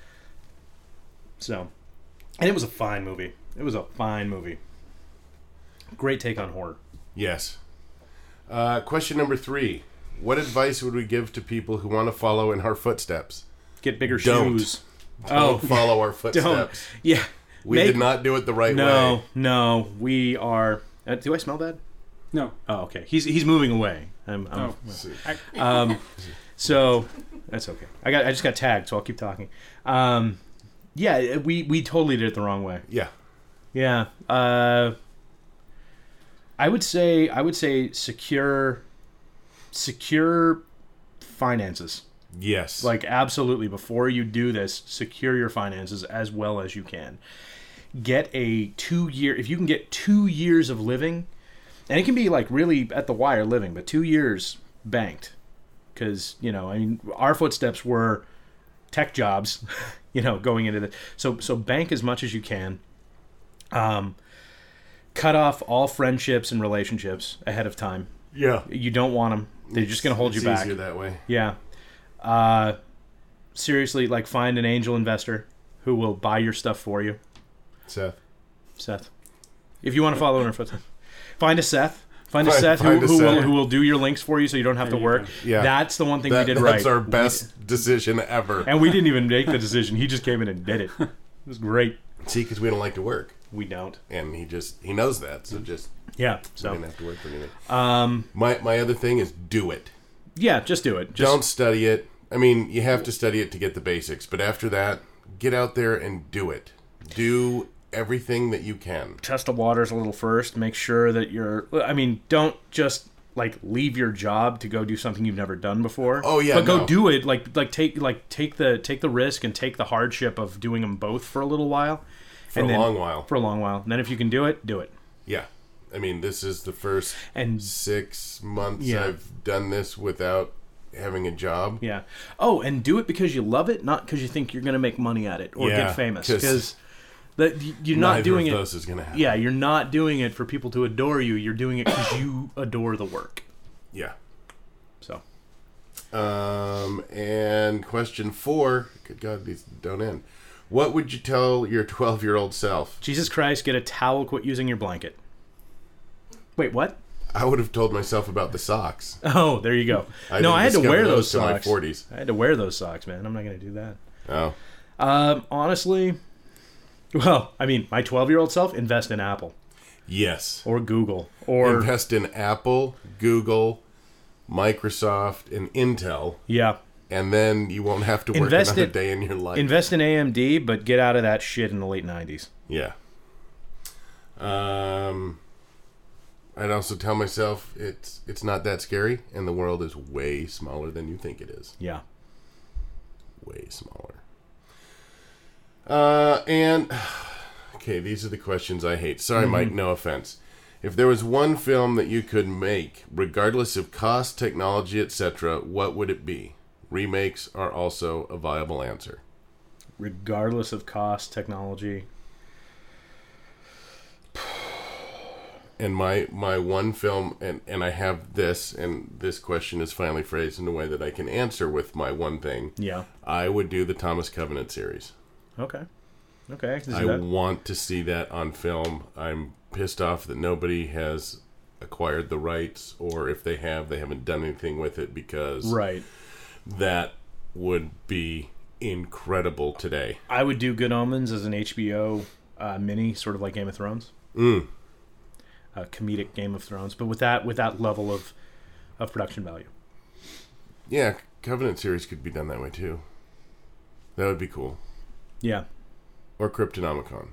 S2: So, and it was a fine movie. It was a fine movie. Great take on horror.
S1: Yes. Uh, question number three. What advice would we give to people who want to follow in our footsteps?
S2: Get bigger
S1: Don't.
S2: shoes.
S1: Don't
S2: Oh,
S1: follow our
S2: don't.
S1: footsteps.
S2: Yeah.
S1: We
S2: Make-
S1: did not do it the right
S2: No,
S1: way.
S2: no. We are. Uh, do I smell bad?
S3: No.
S2: Oh, okay. He's he's moving away. I'm. I'm
S3: Oh.
S2: Um, so that's okay. I got. I just got tagged, so I'll keep talking. Um, yeah, we we totally did it the wrong way.
S1: Yeah.
S2: Yeah. Uh, I would say I would say secure, secure finances.
S1: Yes.
S2: Like absolutely, before you do this, secure your finances as well as you can. Get a two year. If you can get two years of living, and it can be like really at the wire living, but two years banked. Because, you know, I mean, our footsteps were tech jobs, you know, going into the... So, so bank as much as you can. Um, cut off all friendships and relationships ahead of time.
S1: yeah.
S2: You don't want them. They're just going to hold
S1: it's
S2: you back.
S1: easier that way.
S2: Yeah. Uh, seriously, like, find an angel investor who will buy your stuff for you.
S1: Seth.
S2: Seth. If you want to follow in our footsteps. Find a Seth. Find a
S1: Find-
S2: Seth
S1: find
S2: who,
S1: a
S2: who, Will,
S1: Seth.
S2: who will do your links for you so you don't have to
S3: There you
S2: work.
S3: go.
S1: Yeah.
S2: That's the one thing
S1: That-
S2: we did
S1: that's
S2: right.
S1: our
S2: We
S1: best decision ever.
S2: And we didn't even make the decision. He just came in and did it. It was great.
S1: See, because we don't like to work.
S2: We don't.
S1: And he just, he knows that. So just,
S2: Yeah.
S1: we
S2: So,
S1: didn't have to work for anything.
S2: um,
S1: My, my other thing is do it.
S2: yeah, just do it. Just,
S1: Don't study it. I mean, you have to study it to get the basics. But after that, get out there and do it. Do everything that you can.
S2: test the waters a little first. Make sure that you're. I mean, don't just like leave your job to go do something you've never done before.
S1: Oh, yeah,
S2: but go
S1: no.
S2: do it. Like like take like take the take the risk and take the hardship of doing them both for a little while.
S1: For
S2: and
S1: a
S2: then,
S1: long while.
S2: For a long while. And then if you can do it, do it.
S1: Yeah. I mean, this is the first
S2: And
S1: six months
S2: Yeah.
S1: I've done this without having a job.
S2: yeah. Oh, and do it because you love it, not because you think you're going to make money at it or
S1: Yeah,
S2: get famous.
S1: 'cause
S2: Because that you're not
S1: Neither
S2: doing
S1: of
S2: it.
S1: those is going to happen.
S2: Yeah, you're not doing it for people to adore you. You're doing it because you adore the work.
S1: Yeah.
S2: So,
S1: Um, and question four. Good God, these don't end. What would you tell your twelve-year-old self?
S2: Jesus Christ, get a towel, quit using your blanket. Wait, what?
S1: I would have told myself about the socks.
S2: Oh, there you go.
S1: I
S2: no,
S1: didn't
S2: I had to
S1: discover
S2: wear
S1: those
S2: those
S1: till my
S2: socks.
S1: forties.
S2: I had to wear those socks, man. I'm not going to do that.
S1: Oh.
S2: Um, honestly, well, I mean, my twelve-year-old self, invest in Apple
S1: Yes.
S2: or Google or
S1: Invest in Apple, Google, Microsoft, and Intel,
S2: yeah,
S1: and then you won't have to work
S2: Invest
S1: another
S2: in-
S1: day in your life.
S2: invest in A M D, but get out of that shit in the late nineties.
S1: Yeah. Um, I'd also tell myself it's it's not that scary, and the world is way smaller than you think it is.
S2: Yeah.
S1: Way smaller. Uh, and okay, these are the questions I hate. Sorry,
S2: Mm-hmm.
S1: Mike. No offense. If there was one film that you could make, regardless of cost, technology, et cetera, what would it be? Remakes are also a viable answer.
S2: Regardless of cost, technology.
S1: And my, my one film, and, and I have this, and this question is finally phrased in a way that I can answer with my one thing.
S2: Yeah.
S1: I would do the Thomas Covenant series.
S2: Okay. Okay. I can see
S1: I
S2: that.
S1: want to see that on film. I'm pissed off that nobody has acquired the rights, or if they have, they haven't done anything with it, because
S2: Right.
S1: that would be incredible today.
S2: I would do Good Omens as an H B O uh, mini, sort of like Game of Thrones.
S1: Mm.
S2: A comedic Game of Thrones, but with that with that level of of production value.
S1: Yeah, Covenant series could be done that way too. That would be cool.
S2: Yeah.
S1: Or Cryptonomicon.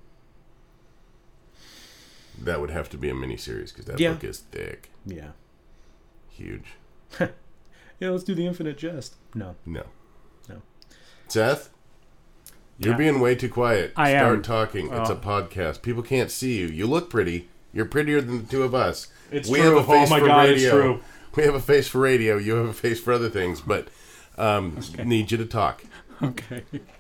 S1: That would have to be a miniseries because that
S2: Yeah.
S1: book is thick,
S2: Yeah.
S1: huge.
S2: Yeah, let's do the Infinite Jest. No.
S1: No.
S2: No.
S1: Seth, you're
S3: Yeah.
S1: being way too quiet.
S3: I
S1: Start
S3: am.
S1: talking. It's a
S3: Oh.
S1: podcast. People can't see you. You look pretty. You're prettier than the two of us.
S2: It's
S1: we
S2: true.
S1: have a face
S2: Oh my
S1: for
S2: God,
S1: radio.
S2: it's true.
S1: We have a face for radio. You have a face for other things, but um, need you to talk.
S3: Okay.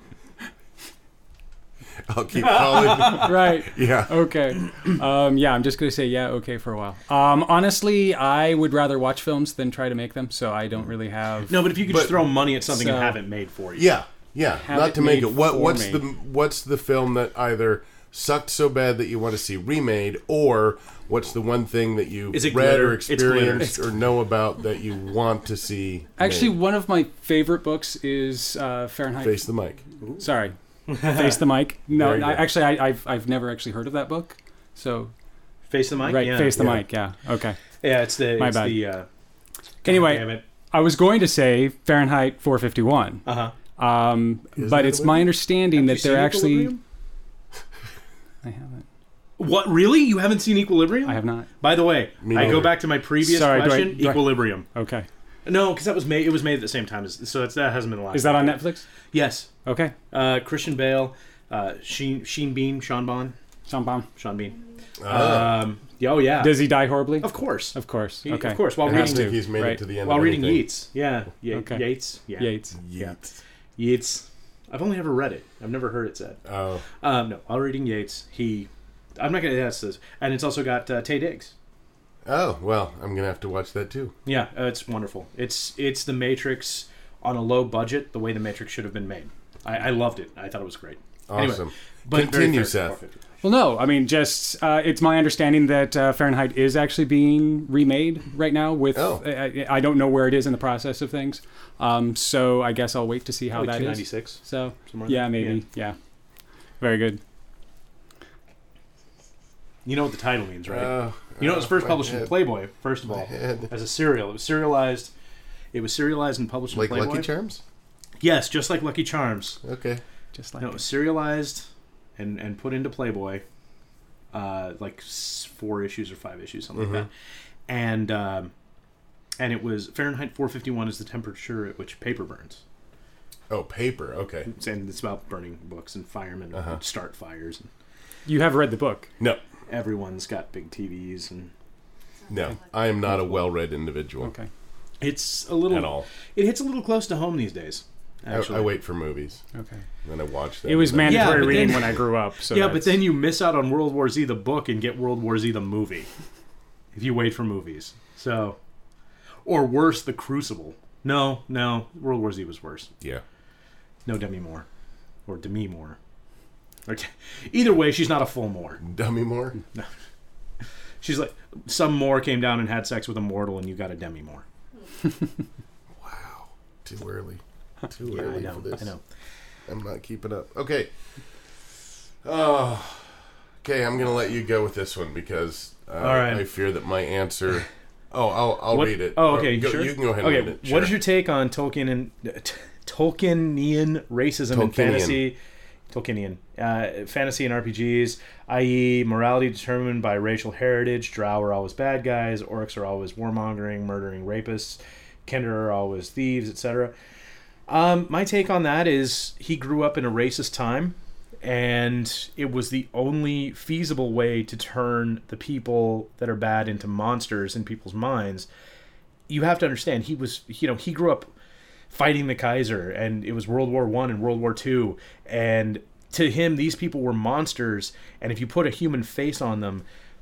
S1: I'll keep calling.
S3: Right.
S1: Yeah.
S3: Okay. Um, yeah, I'm just going to say yeah, okay for a while. Um, honestly, I would rather watch films than try to make them, so I don't really have...
S2: No, but if you could
S1: But-
S2: just throw money at something and
S3: So-
S2: have it made for you.
S1: Yeah. Yeah.
S3: Have
S1: Not
S3: it
S1: to make
S3: made
S1: it. What?
S3: for
S1: What's
S3: me.
S1: the What's the film that either sucked so bad that you want to see remade, or what's the one thing that you
S2: Is it
S1: read
S2: glitter?
S1: or
S2: It's glitter.
S1: experienced or know about that you want to see
S3: Actually,
S1: made?
S3: one of my favorite books is uh, Fahrenheit.
S1: Face the mic.
S3: Sorry, Face the Mic. No,
S1: Very
S3: I,
S1: good.
S3: actually, I, I've I've never actually heard of that book. So
S2: Face the mic.
S3: right,
S2: Yeah.
S3: Face the
S1: Yeah.
S3: Mic. Yeah. Okay.
S2: Yeah, it's the.
S3: My
S2: it's
S3: bad.
S2: The, uh,
S3: Anyway,
S2: damn it.
S3: I was going to say Fahrenheit four fifty-one,
S2: Uh huh.
S3: um,
S1: Is
S3: but
S1: that
S3: it's
S1: a
S3: my
S1: movie?
S3: understanding that they're actually. I haven't.
S2: What, really? You haven't seen Equilibrium?
S3: I have not.
S2: By the way,
S1: Me
S2: I
S1: neither.
S2: go back to my previous
S3: Sorry, do I-
S2: question.
S3: do I-
S2: Equilibrium.
S3: Okay.
S2: No, because that was made. It was made at the same time as. So it's, that hasn't been the last.
S3: Is that on
S2: time.
S3: Netflix?
S2: Yes.
S3: Okay.
S2: Uh, Christian Bale, uh, Sheen, Sheen Bean, Sean Bon,
S3: Sean Baum.
S2: Sean Bean.
S1: Ah.
S2: Um, yeah, oh yeah.
S3: Does he die horribly?
S2: Of course.
S3: Of course.
S2: He-
S3: Okay.
S2: Of course. While
S1: I don't
S3: has
S2: reading,
S1: think he's made
S3: right.
S1: it to the end
S2: while
S1: of
S2: reading
S1: anything.
S2: Yeats. Yeah. Ye-
S3: Okay.
S2: Yates. Yeah.
S3: Yates.
S1: Yeats.
S2: Yeats. I've only ever read it. I've never heard it said.
S1: Oh.
S2: Um, no, while reading Yates, he. I'm not gonna. That's this, and it's also got uh, Taye Diggs.
S1: Oh, well, I'm gonna have to watch that too.
S2: Yeah, uh, it's wonderful. It's it's the Matrix on a low budget, the way the Matrix should have been made. I, I loved it. I thought it was great. Anyway,
S1: Awesome.
S2: but very
S1: Continue,
S2: fair-
S1: Seth.
S2: four fifty.
S3: Well, no. I mean, just uh, it's my understanding that uh, Fahrenheit is actually being remade right now. With
S1: Oh.
S3: I, I don't know where it is in the process of things, um, so I guess I'll wait to see how
S2: Probably
S3: that
S2: two
S3: is.
S2: ninety-six.
S3: So
S2: Somewhere
S3: yeah,
S2: there.
S3: maybe yeah. Very good.
S2: You know what the title means, right?
S1: Uh,
S2: you know, it was first
S1: my
S2: published in
S1: head.
S2: Playboy. First of
S1: My
S2: all,
S1: head.
S2: as a serial, it was serialized. It was serialized and published in
S1: Like
S2: Playboy.
S1: Lucky Charms?
S2: Yes, just like Lucky Charms.
S1: Okay.
S3: Just like
S2: No, it was serialized and and put into Playboy, uh, like s- four issues or five issues, something
S1: Mhm.
S2: like that. And um, and it was Fahrenheit four fifty-one is the temperature at which paper burns.
S1: Oh, paper. Okay.
S2: It's, and it's about burning books and firemen
S1: Uh-huh.
S2: and start fires. And
S3: you have read the book.
S1: No.
S2: everyone's got big T Vs and
S1: No. I am not a well-read individual
S3: Okay.
S2: it's a little.
S1: at all.
S2: It hits a little close to home these days.
S1: I,
S2: Actually,
S1: I wait for movies.
S3: Okay.
S1: And then I watch them.
S3: It was
S1: and then-
S3: mandatory
S2: Yeah, but
S3: reading
S2: then-
S3: when I grew up. So
S2: yeah, but
S3: that's-
S2: then you miss out on World War Z the book and get World War Z the movie if you wait for movies. So, or worse, The Crucible. No, no, World War Z was worse.
S1: Yeah.
S2: No Demi Moore, or Demi Moore. Or t- either way, she's not a full Moore.
S1: Dummy Moore?
S2: She's like some Moore came down and had sex with a mortal, and you got a Demi Moore.
S1: Wow. Too early. Too
S2: Yeah, I
S1: early
S2: know.
S1: for this.
S2: I know.
S1: I'm not keeping up. Okay. Oh. Okay, I'm going to let you go with this one because uh,
S2: All right.
S1: I fear that my answer... Oh, I'll, I'll
S2: What-
S1: read it.
S2: Oh, okay.
S1: Go-
S2: sure.
S1: You can go ahead and
S2: okay,
S1: read it.
S2: what is
S1: Sure.
S2: your take on Tolkien and uh, t- Tolkienian racism in
S1: Tolkienian.
S2: fantasy? Tolkienian uh, fantasy and R P Gs, that is, morality determined by racial heritage. Drow are always bad guys. Orcs are always warmongering, murdering rapists. Kender are always thieves, et cetera. Um, my take on that is he grew up in a racist time, and it was the only feasible way to turn the people that are bad into monsters in people's minds. You have to understand, he was, you know, he grew up fighting the Kaiser, and it was World War One and World War Two, and to him, these people were monsters. And if you put a human face on them,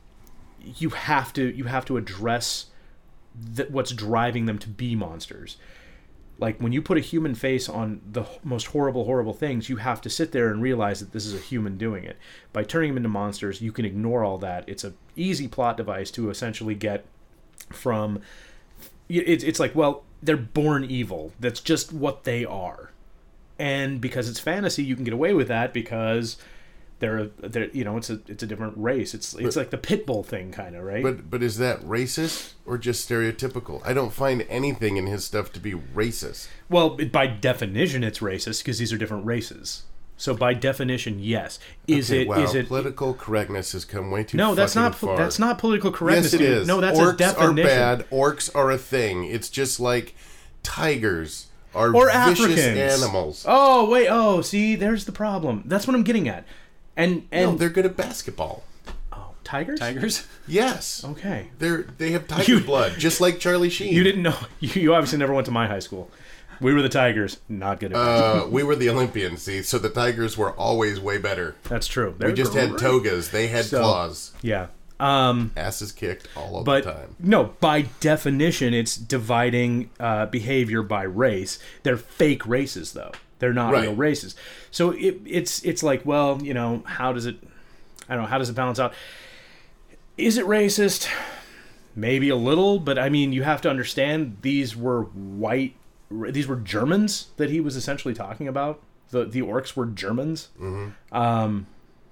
S2: you have to you have to address th- what's driving them to be monsters. Like when you put a human face on the most horrible, horrible things, you have to sit there and realize that this is a human doing it. By turning them into monsters, you can ignore all that. It's a easy plot device to essentially get from. It's it's like, well, they're born evil. That's just what they are, and because it's fantasy, you can get away with that because they're they're you know it's a it's a different race. It's it's
S1: But-
S2: like the pit bull thing, kind of, right?
S1: But but is that racist or just stereotypical? I don't find anything in his stuff to be racist.
S2: Well, it- by definition, it's racist because these are different races. So by definition, yes. Is
S1: Okay,
S2: it?
S1: wow,
S2: Is it?
S1: political correctness has come way too
S2: No, that's
S1: fucking
S2: not.
S1: far.
S2: That's not political correctness.
S1: Yes, it
S2: dude.
S1: is.
S2: No, that's
S1: Orcs
S2: a definition.
S1: are bad. Orcs are a thing. It's just like tigers are
S2: Or
S1: vicious
S2: Africans.
S1: animals.
S2: Oh wait. Oh, see, there's the problem. That's what I'm getting at. And and
S1: no, they're good at basketball.
S2: oh, tigers.
S3: Tigers.
S1: Yes,
S2: Okay.
S1: they're they have tiger
S2: You-
S1: blood, just like Charlie Sheen.
S2: You didn't know. You, you obviously never went to my high school. We were the Tigers. Not good at that.
S1: Uh, we were the Olympians, see, so the tigers were always way better.
S2: That's true.
S1: We
S2: They're
S1: just had
S2: great.
S1: togas. They had
S2: So-
S1: claws.
S2: Yeah. Um.
S1: Asses kicked all of
S2: But
S1: the time.
S2: no, by definition, it's dividing uh, behavior by race. They're fake races, though. They're not
S1: Right.
S2: real races. So it, it's it's like, well, you know, how does it? I don't know, how does it balance out? Is it racist? Maybe a little, but I mean, you have to understand these were white, these were Germans that he was essentially talking about. The the orcs were Germans.
S1: Mm-hmm.
S2: Um,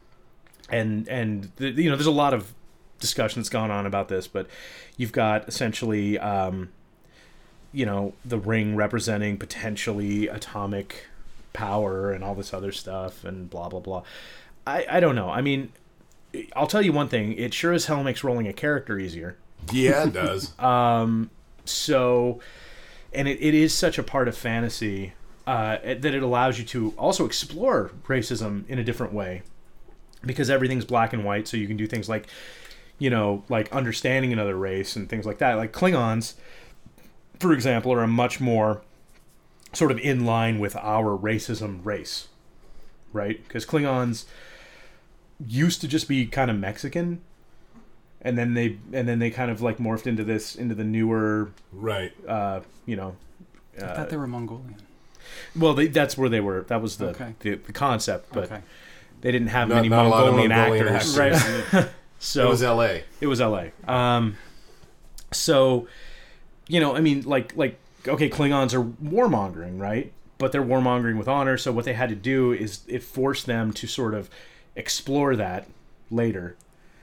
S2: and, and the, you know, there's a lot of discussion that's gone on about this, but you've got essentially, um, you know, the ring representing potentially atomic power and all this other stuff and blah, blah, blah. I, I don't know. I mean, I'll tell you one thing. It sure as hell makes rolling a character easier.
S1: Yeah, it does.
S2: um, so, and it, it is such a part of fantasy uh, that it allows you to also explore racism in a different way, because everything's black and white. So you can do things like, you know, like understanding another race and things like that. Like Klingons, for example, are a much more sort of in line with our racism race, right? Because Klingons used to just be kind of Mexican, and then they and then they kind of like morphed into this into the newer,
S1: right?
S2: Uh, you know, uh,
S3: I thought they were Mongolian.
S2: Well, they, that's where they were. That was the
S3: okay.
S2: the, the concept, but
S3: okay.
S2: they didn't have
S1: not,
S2: many
S1: not
S2: Mongolian,
S1: Mongolian
S2: actors,
S1: actors.
S2: right? So
S1: it was L A.
S2: It was L A. Um, so, you know, I mean, like like okay, Klingons are warmongering, right? But they're warmongering with honor. So what they had to do is it forced them to sort of explore that later.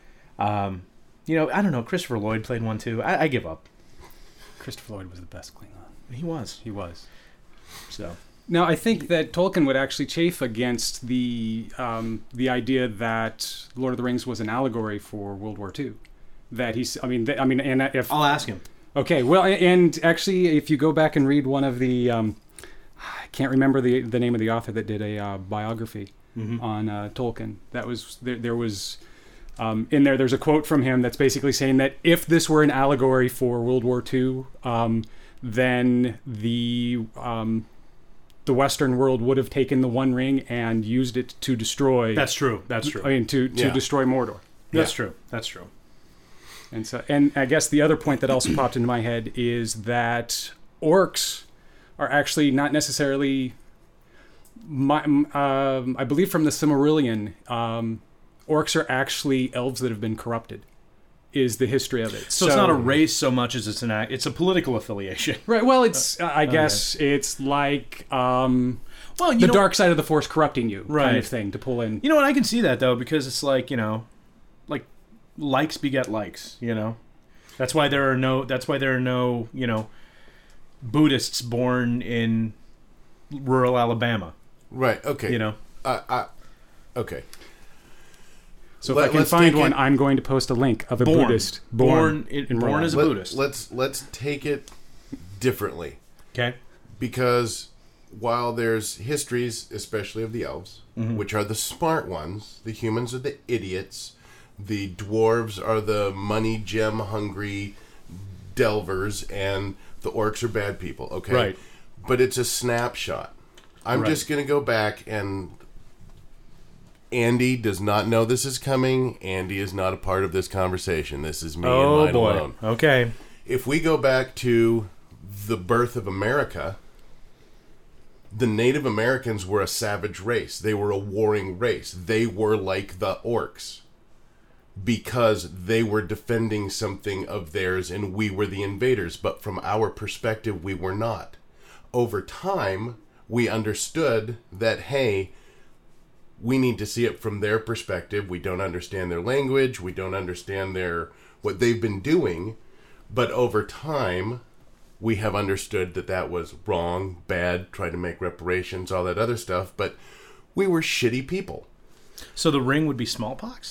S2: Um, you know, I don't know. Christopher Lloyd played one too. I, I give up.
S3: Christopher Lloyd was the best Klingon.
S2: He was.
S3: He was.
S2: So
S3: now I think that Tolkien would actually chafe against the um, the idea that Lord of the Rings was an allegory for World War Two. That he's. I mean. Th- I mean. And if
S2: I'll ask him.
S3: Okay. Well, and actually, if you go back and read one of the, um, I can't remember the the name of the author that did a uh, biography mm-hmm. on uh, Tolkien. That was there. There was. Um, in there, there's a quote from him that's basically saying that if this were an allegory for World War Two, um, then the um, the Western world would have taken the One Ring and used it to destroy.
S2: That's true. That's true.
S3: I mean, to, to
S1: yeah.
S3: destroy Mordor.
S2: That's
S1: yeah.
S2: true. That's true.
S3: And so, and I guess the other point that also popped into my head is that orcs are actually not necessarily. My, um, I believe from the Silmarillion. Um, Orcs are actually elves that have been corrupted, is the history of it.
S2: So, so it's not a race so much as it's an act. It's a political affiliation.
S3: Right. Well, it's uh, I guess okay. it's like um,
S2: well, you
S3: the
S2: know,
S3: dark side of the Force corrupting you,
S2: right.
S3: kind of thing to pull in.
S2: You know what? I can see that though, because it's like, you know, like likes beget likes. You know, that's why there are no. That's why there are no. You know, Buddhists born in rural Alabama.
S1: Right. Okay.
S2: You know.
S1: Uh, I, okay.
S3: So
S1: Let,
S3: if I can find one,
S1: it,
S3: I'm going to post a link of a
S2: born,
S3: Buddhist
S2: born,
S3: born,
S2: in,
S3: in
S2: born as a
S1: Let,
S2: Buddhist.
S1: Let's let's take it differently.
S2: Okay.
S1: Because while there's histories, especially of the elves, mm-hmm. which are the smart ones, the humans are the idiots, the dwarves are the money gem hungry delvers, and the orcs are bad people. Okay.
S2: Right.
S1: But it's a snapshot. I'm
S2: right.
S1: just going to go back and. Andy does not know this is coming. Andy is not a part of this conversation. This is me
S2: oh,
S1: and mine
S2: boy.
S1: alone.
S2: Okay.
S1: If we go back to the birth of America, the Native Americans were a savage race. They were a warring race. They were like the orcs because they were defending something of theirs and we were the invaders. But from our perspective, we were not. Over time, we understood that, hey, we need to see it from their perspective. We don't understand their language. We don't understand their what they've been doing. But over time, we have understood that that was wrong, bad, tried to make reparations, all that other stuff. But we were shitty people.
S2: So the ring would be smallpox?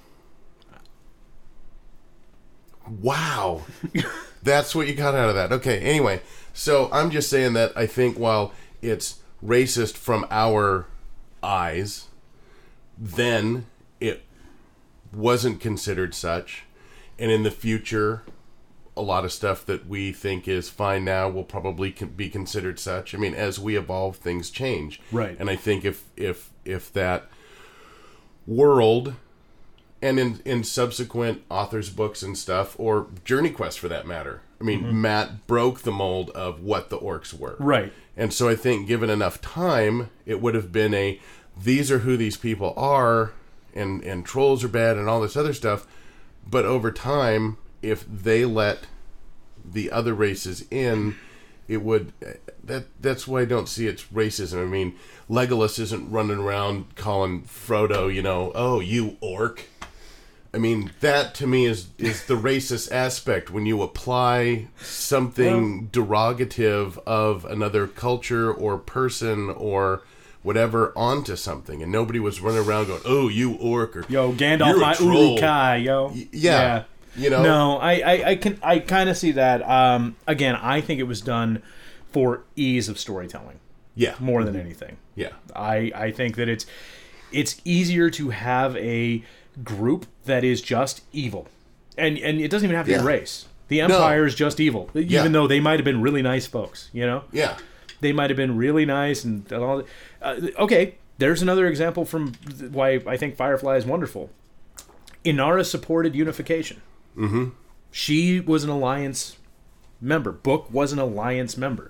S1: Wow. That's what you got out of that. Okay, anyway. So I'm just saying that I think while it's racist from our eyes, then it wasn't considered such, and in the future a lot of stuff that we think is fine now will probably be considered such. I mean, as we evolve, things change,
S2: right?
S1: And I think if if if that world, and in in subsequent authors' books and stuff, or Journey Quest for that matter, I mean, mm-hmm. Matt broke the mold of what the orcs were,
S2: right?
S1: And so I think given enough time, it would have been a, these are who these people are, and, and trolls are bad and all this other stuff. But over time, if they let the other races in, it would... That That's why I don't see it's racism. I mean, Legolas isn't running around calling Frodo, you know, oh, you orc. I mean, that to me is, is the racist aspect, when you apply something well, derogative of another culture or person or whatever onto something, and nobody was running around going, "Oh, you orc," or
S2: "Yo, Gandalf, my Uruk-hai, yo."
S1: Y- yeah, yeah, you know.
S2: No, I, I, I can, I kind of see that. Um, again, I think it was done for ease of storytelling.
S1: Yeah,
S2: more than anything.
S1: Yeah,
S2: I, I think that it's, it's easier to have a group that is just evil, and and it doesn't even have to
S1: yeah.
S2: be race. The Empire
S1: no.
S2: is just evil, even
S1: yeah.
S2: though they might have been really nice folks. You know.
S1: Yeah.
S2: They might have been really nice and all. Uh, okay, there's another example from why I think Firefly is wonderful. Inara supported unification.
S1: Mm-hmm.
S2: She was an Alliance member. Book was an Alliance member.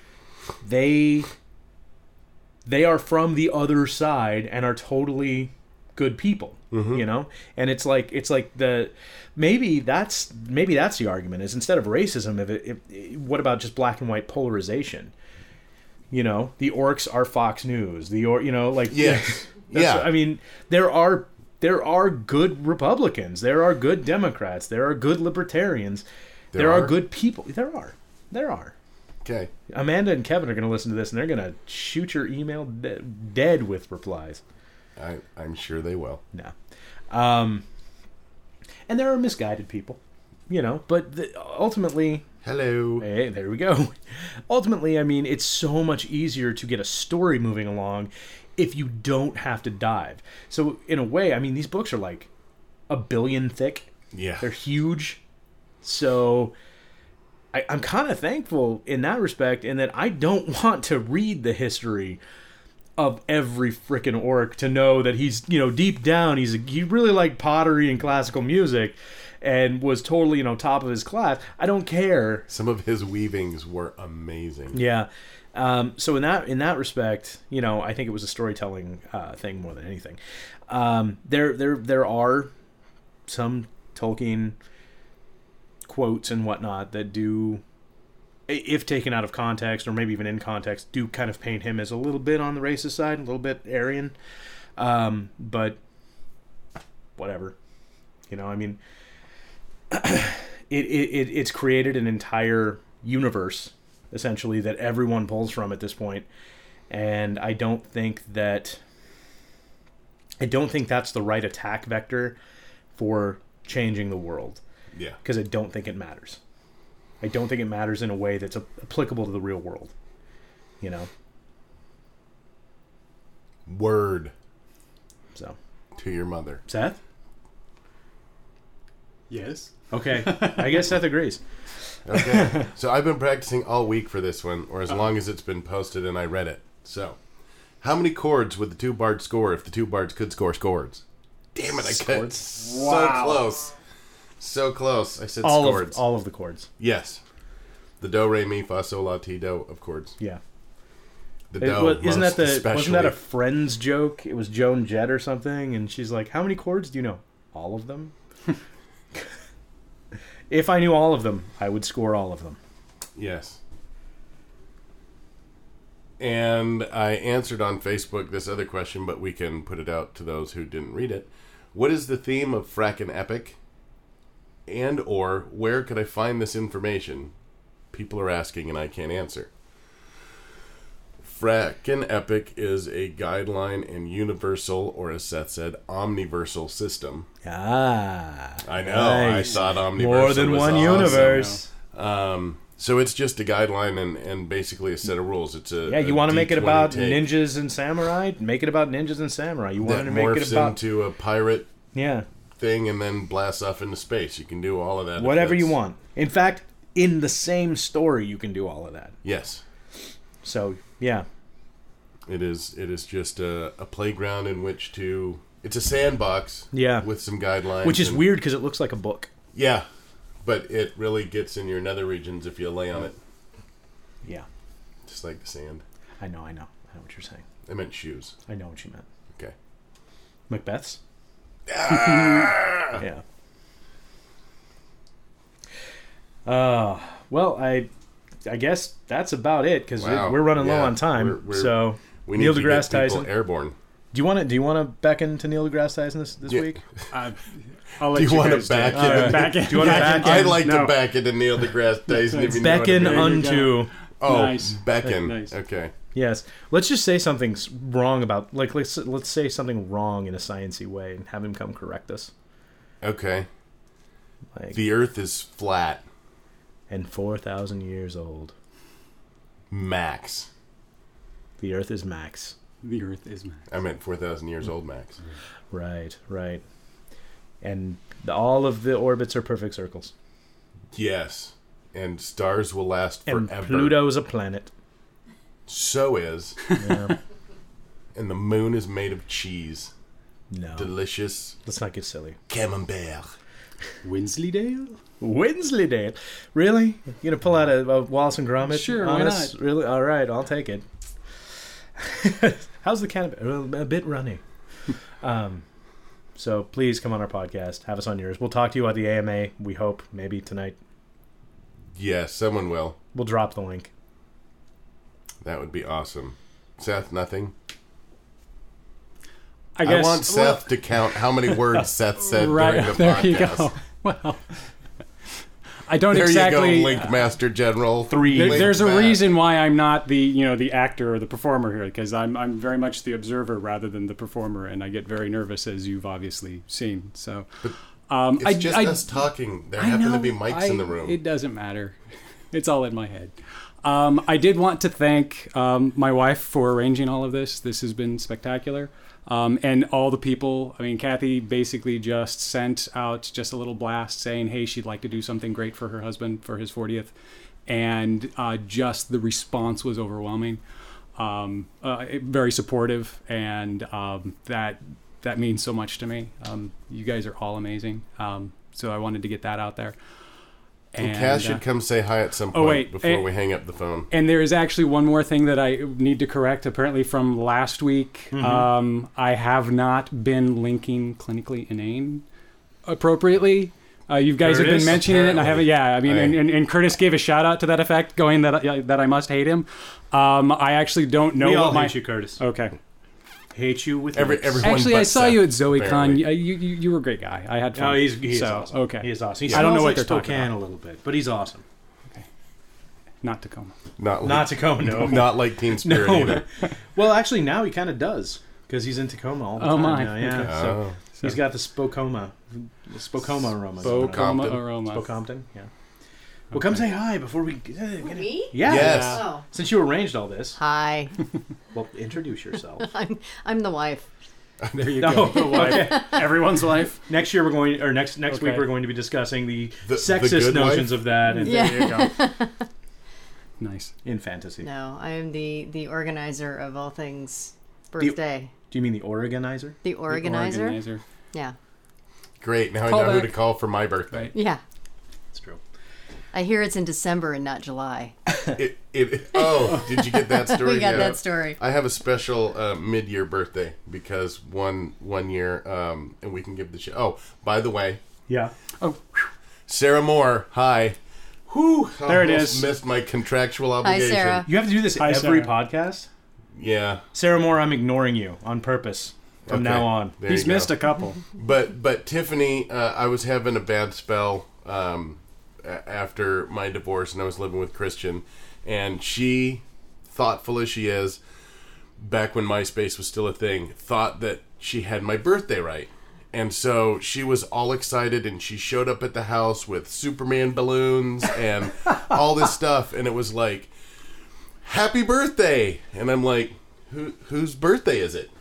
S2: They they are from the other side and are totally good people. Mm-hmm. You know, and it's like it's like the maybe that's maybe that's the argument is instead of racism, if it, if, what about just black and white polarization? You know, the orcs are Fox News. The or you know, like
S1: yes, yeah.
S2: I mean, there are there are good Republicans. There are good Democrats. There are good Libertarians. There, there are. are good people. There are. There are.
S1: Okay.
S2: Amanda and Kevin are going to listen to this, and they're going to shoot your email de- dead with replies.
S1: I, I'm sure they will.
S2: No. Um, and there are misguided people, you know, but the, ultimately...
S1: Hello.
S2: Hey, there we go. Ultimately, I mean, it's so much easier to get a story moving along if you don't have to dive. So, in a way, I mean, these books are like a billion thick.
S1: Yeah.
S2: They're huge. So, I, I'm kind of thankful in that respect, in that I don't want to read the history of every frickin' orc to know that he's, you know, deep down, he's a, he really liked pottery and classical music and was totally, you know, top of his class. I don't care.
S1: Some of his weavings were amazing.
S2: Yeah. Um, so in that in that respect, you know, I think it was a storytelling uh, thing more than anything. Um, there there there are some Tolkien quotes and whatnot that do, if taken out of context or maybe even in context, do kind of paint him as a little bit on the racist side, a little bit Aryan. Um, but whatever, you know, I mean, it, it, it it's created an entire universe essentially that everyone pulls from at this point, and I don't think that I don't think that's the right attack vector for changing the world.
S1: Yeah,
S2: because I don't think it matters. I don't think it matters in a way that's applicable to the real world. You know?
S1: Word.
S2: So.
S1: To your mother.
S2: Seth?
S3: Yes.
S2: Okay. I guess Seth agrees.
S1: Okay. So I've been practicing all week for this one, or as long as it's been posted and I read it. So, how many chords would the two bards score if the two bards could score chords? Damn it, I cut so
S3: Wow.
S1: close. So close. I said
S2: all
S1: chords.
S2: Of, all of the chords.
S1: Yes. The do, re, mi, fa, sol, la, ti, do of chords.
S2: Yeah.
S1: The
S2: It,
S1: do,
S2: well, isn't
S1: most
S2: that the
S1: especially.
S2: wasn't that a Friends joke? It was Joan Jett or something, and she's like, "How many chords do you know?" All of them. If I knew all of them, I would score all of them.
S1: Yes. And I answered on Facebook this other question, but we can put it out to those who didn't read it. What is the theme of Frackin' Epic? And or where could I find this information? People are asking and I can't answer. Frackin' Epic is a guideline and universal, or as Seth said, omniversal system.
S2: Ah.
S1: I know.
S2: Nice.
S1: I thought omniversal
S2: More than
S1: was
S2: one
S1: awesome.
S2: universe.
S1: Um, so it's just a guideline and, and basically a set of rules. It's a
S2: Yeah, you
S1: a
S2: want to make it
S1: D twenty
S2: about
S1: take.
S2: ninjas and samurai? Make it about ninjas and samurai. You want
S1: that
S2: to make
S1: morphs
S2: it about
S1: into a pirate
S2: yeah,
S1: thing and then blasts off into space. You can do all of that. if
S2: whatever you
S1: that's-
S2: want. In fact, in the same story, you can do all of that.
S1: Yes.
S2: So yeah,
S1: It is It is just a, a playground in which to... It's a sandbox
S2: yeah,
S1: with some guidelines.
S2: which is
S1: and-
S2: weird because it looks like a book.
S1: Yeah. But it really gets in your nether regions if you lay on it.
S2: Yeah,
S1: Just like the sand.
S2: I know, I know, I know what you're saying.
S1: I meant shoes.
S2: I know what you meant.
S1: Okay.
S2: Macbeth's. Yeah. Uh, well, I I guess that's about it because
S1: Wow.
S2: we're running
S1: Yeah.
S2: low on time.
S1: We're- we're-
S2: so
S1: We
S2: Neil
S1: need to
S2: deGrasse
S1: get people
S2: Tyson.
S1: airborne.
S2: Do you want to? Do you want to beckon to Neil deGrasse Tyson this, this
S1: Yeah.
S2: week?
S3: Uh, I'll let
S1: Do you want to
S3: guys do
S1: back
S3: it.
S1: it?
S3: Uh, back it?
S2: Do you want to
S3: Yeah.
S2: back
S1: I'd
S2: in?
S1: like
S3: No.
S1: to back into Neil deGrasse Tyson. if you know what I
S2: Beckon
S1: mean.
S3: There you go.
S2: unto.
S1: Oh,
S3: Nice.
S1: beckon.
S3: Nice.
S1: Okay.
S2: Yes. Let's just say something s- wrong about like let's let's say something wrong in a sciencey way and have him come correct us.
S1: Okay.
S2: Like
S1: The Earth is flat.
S2: and four thousand years old.
S1: Max.
S2: The Earth is max.
S3: The Earth is max.
S1: I meant four thousand years old, Max.
S2: Right. Right. And the, all of the orbits are perfect circles.
S1: Yes. And stars will last
S2: And
S1: forever.
S2: Pluto's a planet.
S1: So is.
S2: Yeah.
S1: And the moon is made of cheese.
S2: No.
S1: Delicious
S2: Let's not get silly.
S1: camembert.
S3: Wensleydale?
S2: Wensleydale. Really? You gonna pull out a, a Wallace and Gromit?
S3: Sure,
S2: on
S3: why
S2: us?
S3: not?
S2: Really? All right, I'll take it. How's the can? A bit runny. um, so please come on our podcast. Have us on yours. We'll talk to you at the A M A. We hope maybe tonight.
S1: Yes, someone will.
S2: We'll drop the link.
S1: That would be awesome. Seth, nothing?
S3: I
S1: I,
S3: guess.
S1: want Seth to count how many words Seth said
S3: right,
S1: during the
S3: there
S1: podcast.
S3: you go. Well, I don't
S1: There
S3: exactly.
S1: you go, Link Master General.
S2: Three.
S3: There-
S1: Link
S3: there's a
S1: Matt.
S3: reason why I'm not the you know the actor or the performer here because I'm I'm very much the observer rather than the performer, and I get very nervous as you've obviously seen. So, um,
S1: It's
S3: I,
S1: just
S3: I,
S1: us talking. There
S3: I
S1: happen to
S3: know,
S1: be mics
S3: I-
S1: in the room.
S3: It doesn't matter. It's all in my head. Um, I did want to thank um, my wife for arranging all of this. This has been spectacular. Um, and all the people, I mean, Kathy basically just sent out just a little blast saying, hey, she'd like to do something great for her husband for his fortieth. And uh, just the response was overwhelming. Um, uh, very supportive. And um, that that means so much to me. Um, you guys are all amazing. Um, so I wanted to get that out there.
S1: and Cass
S3: uh,
S1: should come say hi at some point
S3: oh, wait,
S1: before
S3: and-
S1: we hang up the phone.
S3: And there is actually one more thing that I need to correct. Apparently, from last week,
S2: Mm-hmm.
S3: um, I have not been linking clinically inane appropriately. Uh, you guys have
S2: Curtis?
S3: been mentioning it, and I haven't. Yeah, I mean,
S1: I-
S3: and, and, and Curtis gave a shout out to that effect, going that I- that I must hate him. Um, I actually don't know
S2: we all
S3: what my.
S2: hate you, Curtis.
S3: Okay.
S2: Hate you with
S1: Every-
S2: links.
S1: everyone
S3: Actually,
S1: but
S3: I saw
S1: Seth,
S3: you at ZoeCon.
S1: apparently.
S3: You, you you you were a great guy. I had fun.
S2: No, he's he is
S3: so,
S2: awesome.
S3: Okay.
S2: He is awesome. He
S3: I don't know
S2: smells
S3: what
S2: like
S3: they're talking
S2: Spokane
S3: about.
S2: a little bit, but he's awesome.
S3: Not Tacoma.
S1: Not like,
S2: Not Tacoma, no.
S1: not like Teen Spirit
S2: No.
S1: either.
S2: Well, actually, now he kind of does because he's in Tacoma all the
S3: Oh,
S2: time
S3: my.
S2: now. Yeah,
S3: Okay.
S2: so
S1: Oh.
S2: he's got the Spokoma, the Spokoma aroma.
S3: Spokoma
S1: Compton.
S3: aroma.
S2: Spokompton, yeah. Well, come say hi before we. Uh, get it.
S4: Me?
S2: Yeah.
S1: Yes.
S4: Oh.
S2: Since you arranged all this,
S4: Hi.
S2: well, introduce yourself.
S4: I'm I'm the wife.
S3: There you
S2: No,
S3: go.
S2: okay.
S3: Everyone's life.
S2: Next year we're going, or next next week
S3: Okay.
S2: we're going to be discussing the,
S1: The- the
S2: sexist
S1: good
S2: notions
S1: wife?
S2: of that and
S4: Yeah.
S3: There you go. Nice.
S2: in fantasy.
S4: No, I am the the organizer of all things birthday.
S2: Do you mean the Oregonizer?
S4: The,
S3: The
S4: organizer?
S3: organizer.
S4: Yeah.
S1: Great. Now
S3: Call
S1: I know who
S3: back.
S1: to call for my birthday.
S3: Right.
S4: Yeah.
S2: That's true.
S4: I hear it's in December and not July.
S1: It, it, oh, did you get that story?
S4: We got
S1: Yeah.
S4: that story.
S1: I have a special uh, mid-year birthday because one one year, um, and we can give the show. Oh, by the way,
S2: Yeah.
S1: Sarah Moore. Hi. Whew,
S3: There it
S1: almost
S3: is.
S1: Missed my contractual obligation.
S4: Sarah.
S2: You have to do this
S3: Hi,
S2: every
S3: Sarah.
S2: podcast?
S1: Yeah.
S2: Sarah Moore, I'm ignoring you on purpose from
S1: Okay.
S2: now on.
S1: There
S3: He's
S1: you go.
S3: missed a couple.
S1: But but Tiffany, uh, I was having a bad spell um, a- after my divorce, and I was living with Christian, and she, thoughtful as she is, back when MySpace was still a thing, thought that she had my birthday right. And so she was all excited, and she showed up at the house with Superman balloons and all this stuff, and it was like, "Happy birthday!" And I'm like, "Who whose birthday is it?"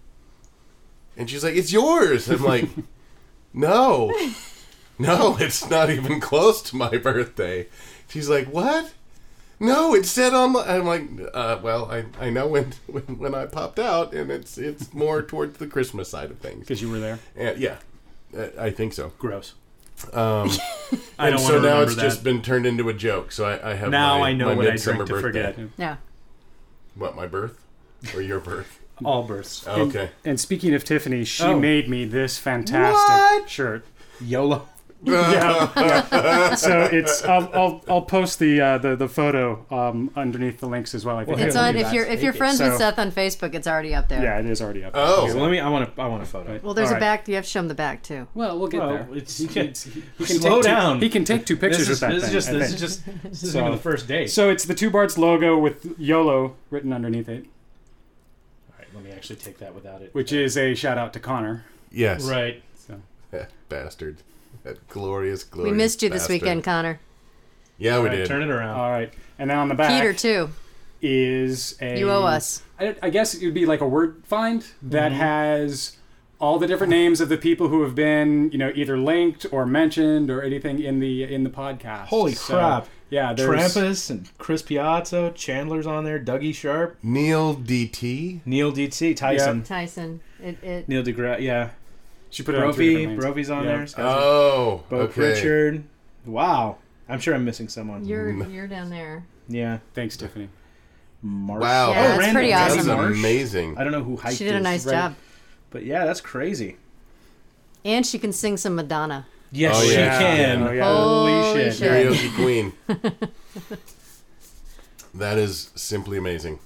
S1: And she's like, "It's yours." I'm like, "No, no, it's not even close to my birthday." She's like, "What? No, it said on." the-" I'm like, uh, "Well, I, I know when, when when I popped out, and it's it's more towards the Christmas side of things."
S3: Because you were there.
S1: And yeah, uh, I think so.
S2: Gross.
S1: Um,
S2: I
S1: and
S2: don't
S1: so
S2: want to
S1: now
S2: remember
S1: it's
S2: that.
S1: just been turned into a joke. So I, I have
S2: Now
S1: my,
S2: I know
S1: my
S2: what I
S1: midsummer
S2: drink to
S1: birthday.
S2: forget.
S4: Yeah.
S1: What, my birth or your birth?
S2: Allbirths.
S1: Okay.
S3: And speaking of Tiffany, she
S2: Oh.
S3: made me this fantastic
S2: What?
S3: shirt.
S2: YOLO.
S3: Yeah, yeah. So it's I'll, I'll I'll post the uh, the the photo um, underneath the links as well. I think
S2: Well,
S4: It's
S2: Yeah,
S4: on.
S2: look at
S4: If
S2: that.
S4: you're if you're
S2: Take it.
S4: friends with
S3: So-
S4: Seth on Facebook, it's already up there.
S3: yeah, it is already up.
S1: Oh.
S2: Okay, well, let me. I want to. I want a photo.
S4: Well, there's
S3: All
S4: a
S3: right.
S4: back. You have to show him the back too.
S3: Well, we'll get
S2: Well,
S3: there.
S2: it's-
S3: he, can, he, he can
S2: Slow
S3: take
S2: down.
S3: Two, he can take two pictures
S2: This is,
S3: with that
S2: this is
S3: thing.
S2: just.
S3: I
S2: This is
S3: think.
S2: just. This is
S3: So-
S2: even the first date.
S3: So it's the Two Bards logo with YOLO written underneath it,
S2: All right, let me actually take that without it.
S3: which is a shout out to Connor.
S1: Yes.
S2: Right.
S3: So
S1: That bastard. That glorious, glorious
S4: We missed you this
S1: bastard.
S4: weekend, Connor.
S1: Yeah,
S2: All
S1: we
S2: right,
S1: did.
S2: turn it around.
S3: all right, and then on the back
S4: Peter too.
S3: is a
S4: You owe us.
S3: I, I guess it would be like a word find that
S2: Mhm.
S3: has all the different names of the people who have been, you know, either linked or mentioned or anything in the in the podcast.
S2: Holy
S3: So,
S2: crap.
S3: Yeah, there's
S2: Trampus and Chris Piazza, Chandler's on there, Dougie Sharp,
S1: Neil D T.
S2: Neil D T, Tyson,
S4: Tyson. It. it
S2: Neil deGrasse, yeah,
S3: she put it on two
S2: Brophy,
S3: different names.
S2: Brophy's on
S3: Yeah.
S2: there, Scott,
S1: Oh,
S2: Bo
S1: okay.
S2: Pritchard. Wow, I'm sure I'm missing someone.
S4: you're
S1: Mm.
S4: you're down there.
S2: Yeah,
S3: Thanks, Tiffany.
S2: Marsh.
S1: Wow,
S4: Yeah,
S2: oh,
S4: that's
S2: Randall.
S4: pretty
S1: That's
S4: awesome.
S2: Marsh.
S1: amazing.
S2: I don't know who hyped
S4: She did a
S2: is,
S4: nice
S2: right?
S4: job,
S2: But yeah, that's crazy.
S4: and she can sing some Madonna.
S2: Yes,
S1: Oh,
S2: she
S1: yeah.
S2: can.
S3: Oh, yeah.
S2: Holy,
S4: Holy
S2: shit.
S4: shit.
S1: Karaoke queen. That is simply amazing.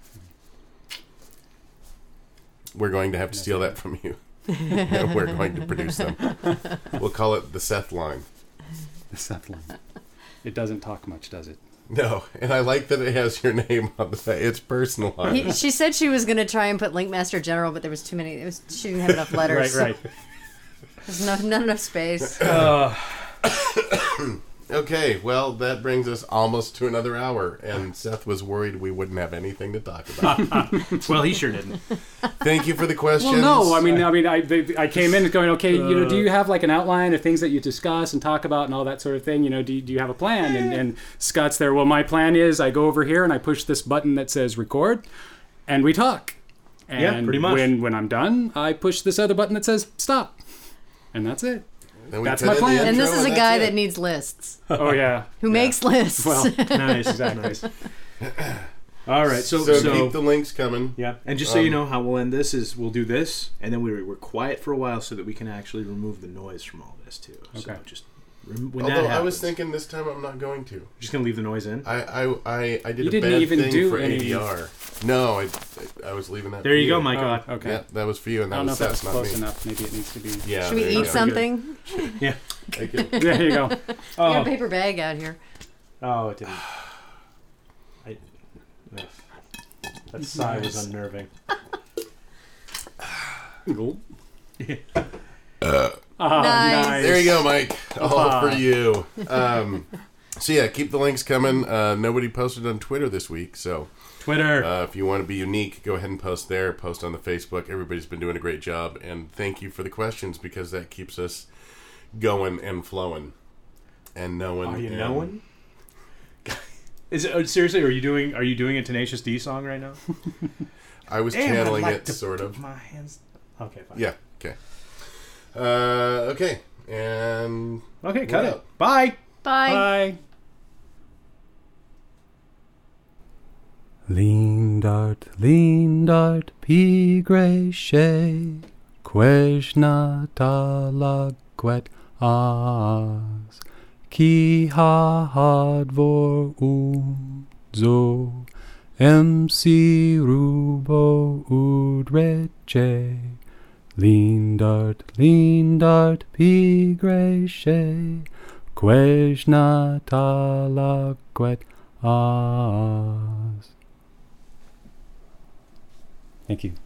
S1: We're going to have to steal that from you. We're going to produce them. We'll call it the Seth line.
S3: The Seth line. It doesn't talk much, does it?
S1: No, and I like that it has your name on the side. It's personalized.
S4: He, she said she was going to try and put Linkmaster General, but there was too many. It was she didn't have enough letters.
S3: Right, right.
S4: There's no, not enough space.
S2: Uh,
S1: Okay, well, that brings us almost to another hour, and Seth was worried we wouldn't have anything to talk about.
S2: well, he sure didn't.
S1: Thank you for the questions.
S3: Well, no, I mean, I mean, I they, I came in going, okay, you know, do you have like an outline of things that you discuss and talk about and all that sort of thing? You know, do you, do you have a plan? And, and Scott's there. Well, my plan is I go over here and I push this button that says record, and we talk. And
S2: Yeah, pretty much.
S3: When when I'm done, I push this other button that says stop, and that's it.
S1: Then we
S3: That's
S1: put
S3: my
S1: in the
S3: plan.
S4: And this
S1: intro
S4: is a
S1: that's
S4: guy
S1: it.
S4: that needs lists.
S3: Oh yeah,
S4: Who makes lists?
S3: Well,
S2: Nice,
S3: exactly.
S2: nice. All right, so
S1: So,
S2: so,
S1: keep the links coming.
S2: yeah, and just so you
S1: Um,
S2: know how we'll end this is we'll do this, and then we we're quiet for a while so that we can actually remove the noise from all this too. So
S3: Okay.
S2: just rem- when
S1: Although
S2: that
S1: I was
S2: happens,
S1: thinking this time I'm not going to.
S2: just gonna leave the noise in.
S1: I I I, I did
S3: You
S1: a
S3: didn't
S1: bad
S3: even
S1: thing
S3: do
S1: for
S3: any-
S1: A D R. No, I I was leaving that.
S2: There
S1: for
S2: you go, my God.
S3: Oh, okay.
S1: Yeah, that was for you, and
S3: I
S1: that
S3: don't know
S1: was
S3: if that's
S1: Seth, not
S3: close
S1: me.
S3: enough. Maybe it needs to be.
S1: Yeah.
S4: Should we
S1: there you
S4: eat
S1: go.
S4: something?
S2: Yeah.
S1: Thank you.
S3: There you go.
S4: We got a
S2: Oh,
S4: paper bag out here.
S2: oh, it didn't. I, ugh. that sigh was
S3: Nice.
S2: unnerving.
S3: Cool.
S1: Uh,
S3: Ah,
S4: Nice.
S3: nice.
S1: There you go, Mike. All
S3: Ah.
S1: for you. Um, so yeah, keep the links coming. Uh, nobody posted on Twitter this week, so
S2: Twitter.
S1: uh, if you want to be unique, go ahead and post there. Post on the Facebook. Everybody's been doing a great job, and thank you for the questions because that keeps us going and flowing and knowing.
S2: Are you
S1: and-
S2: knowing? Is it, uh, seriously? Are you doing? Are you doing a Tenacious D song right now?
S1: I was
S2: Damn, I'd
S1: channeling
S2: like
S1: it,
S2: to
S1: sort
S2: put
S1: of.
S2: My hands. Okay, fine.
S1: Yeah. Okay. Uh, okay. And
S2: Okay, cut
S1: We're
S2: it.
S1: out.
S2: Bye.
S4: Bye.
S3: Bye. Lindart, lindart, pigresce, quesna talaquet as, qui had vor uzo, emsi rubo udrece, lindart, lindart, pigresce, quesna talaquet as. Thank you.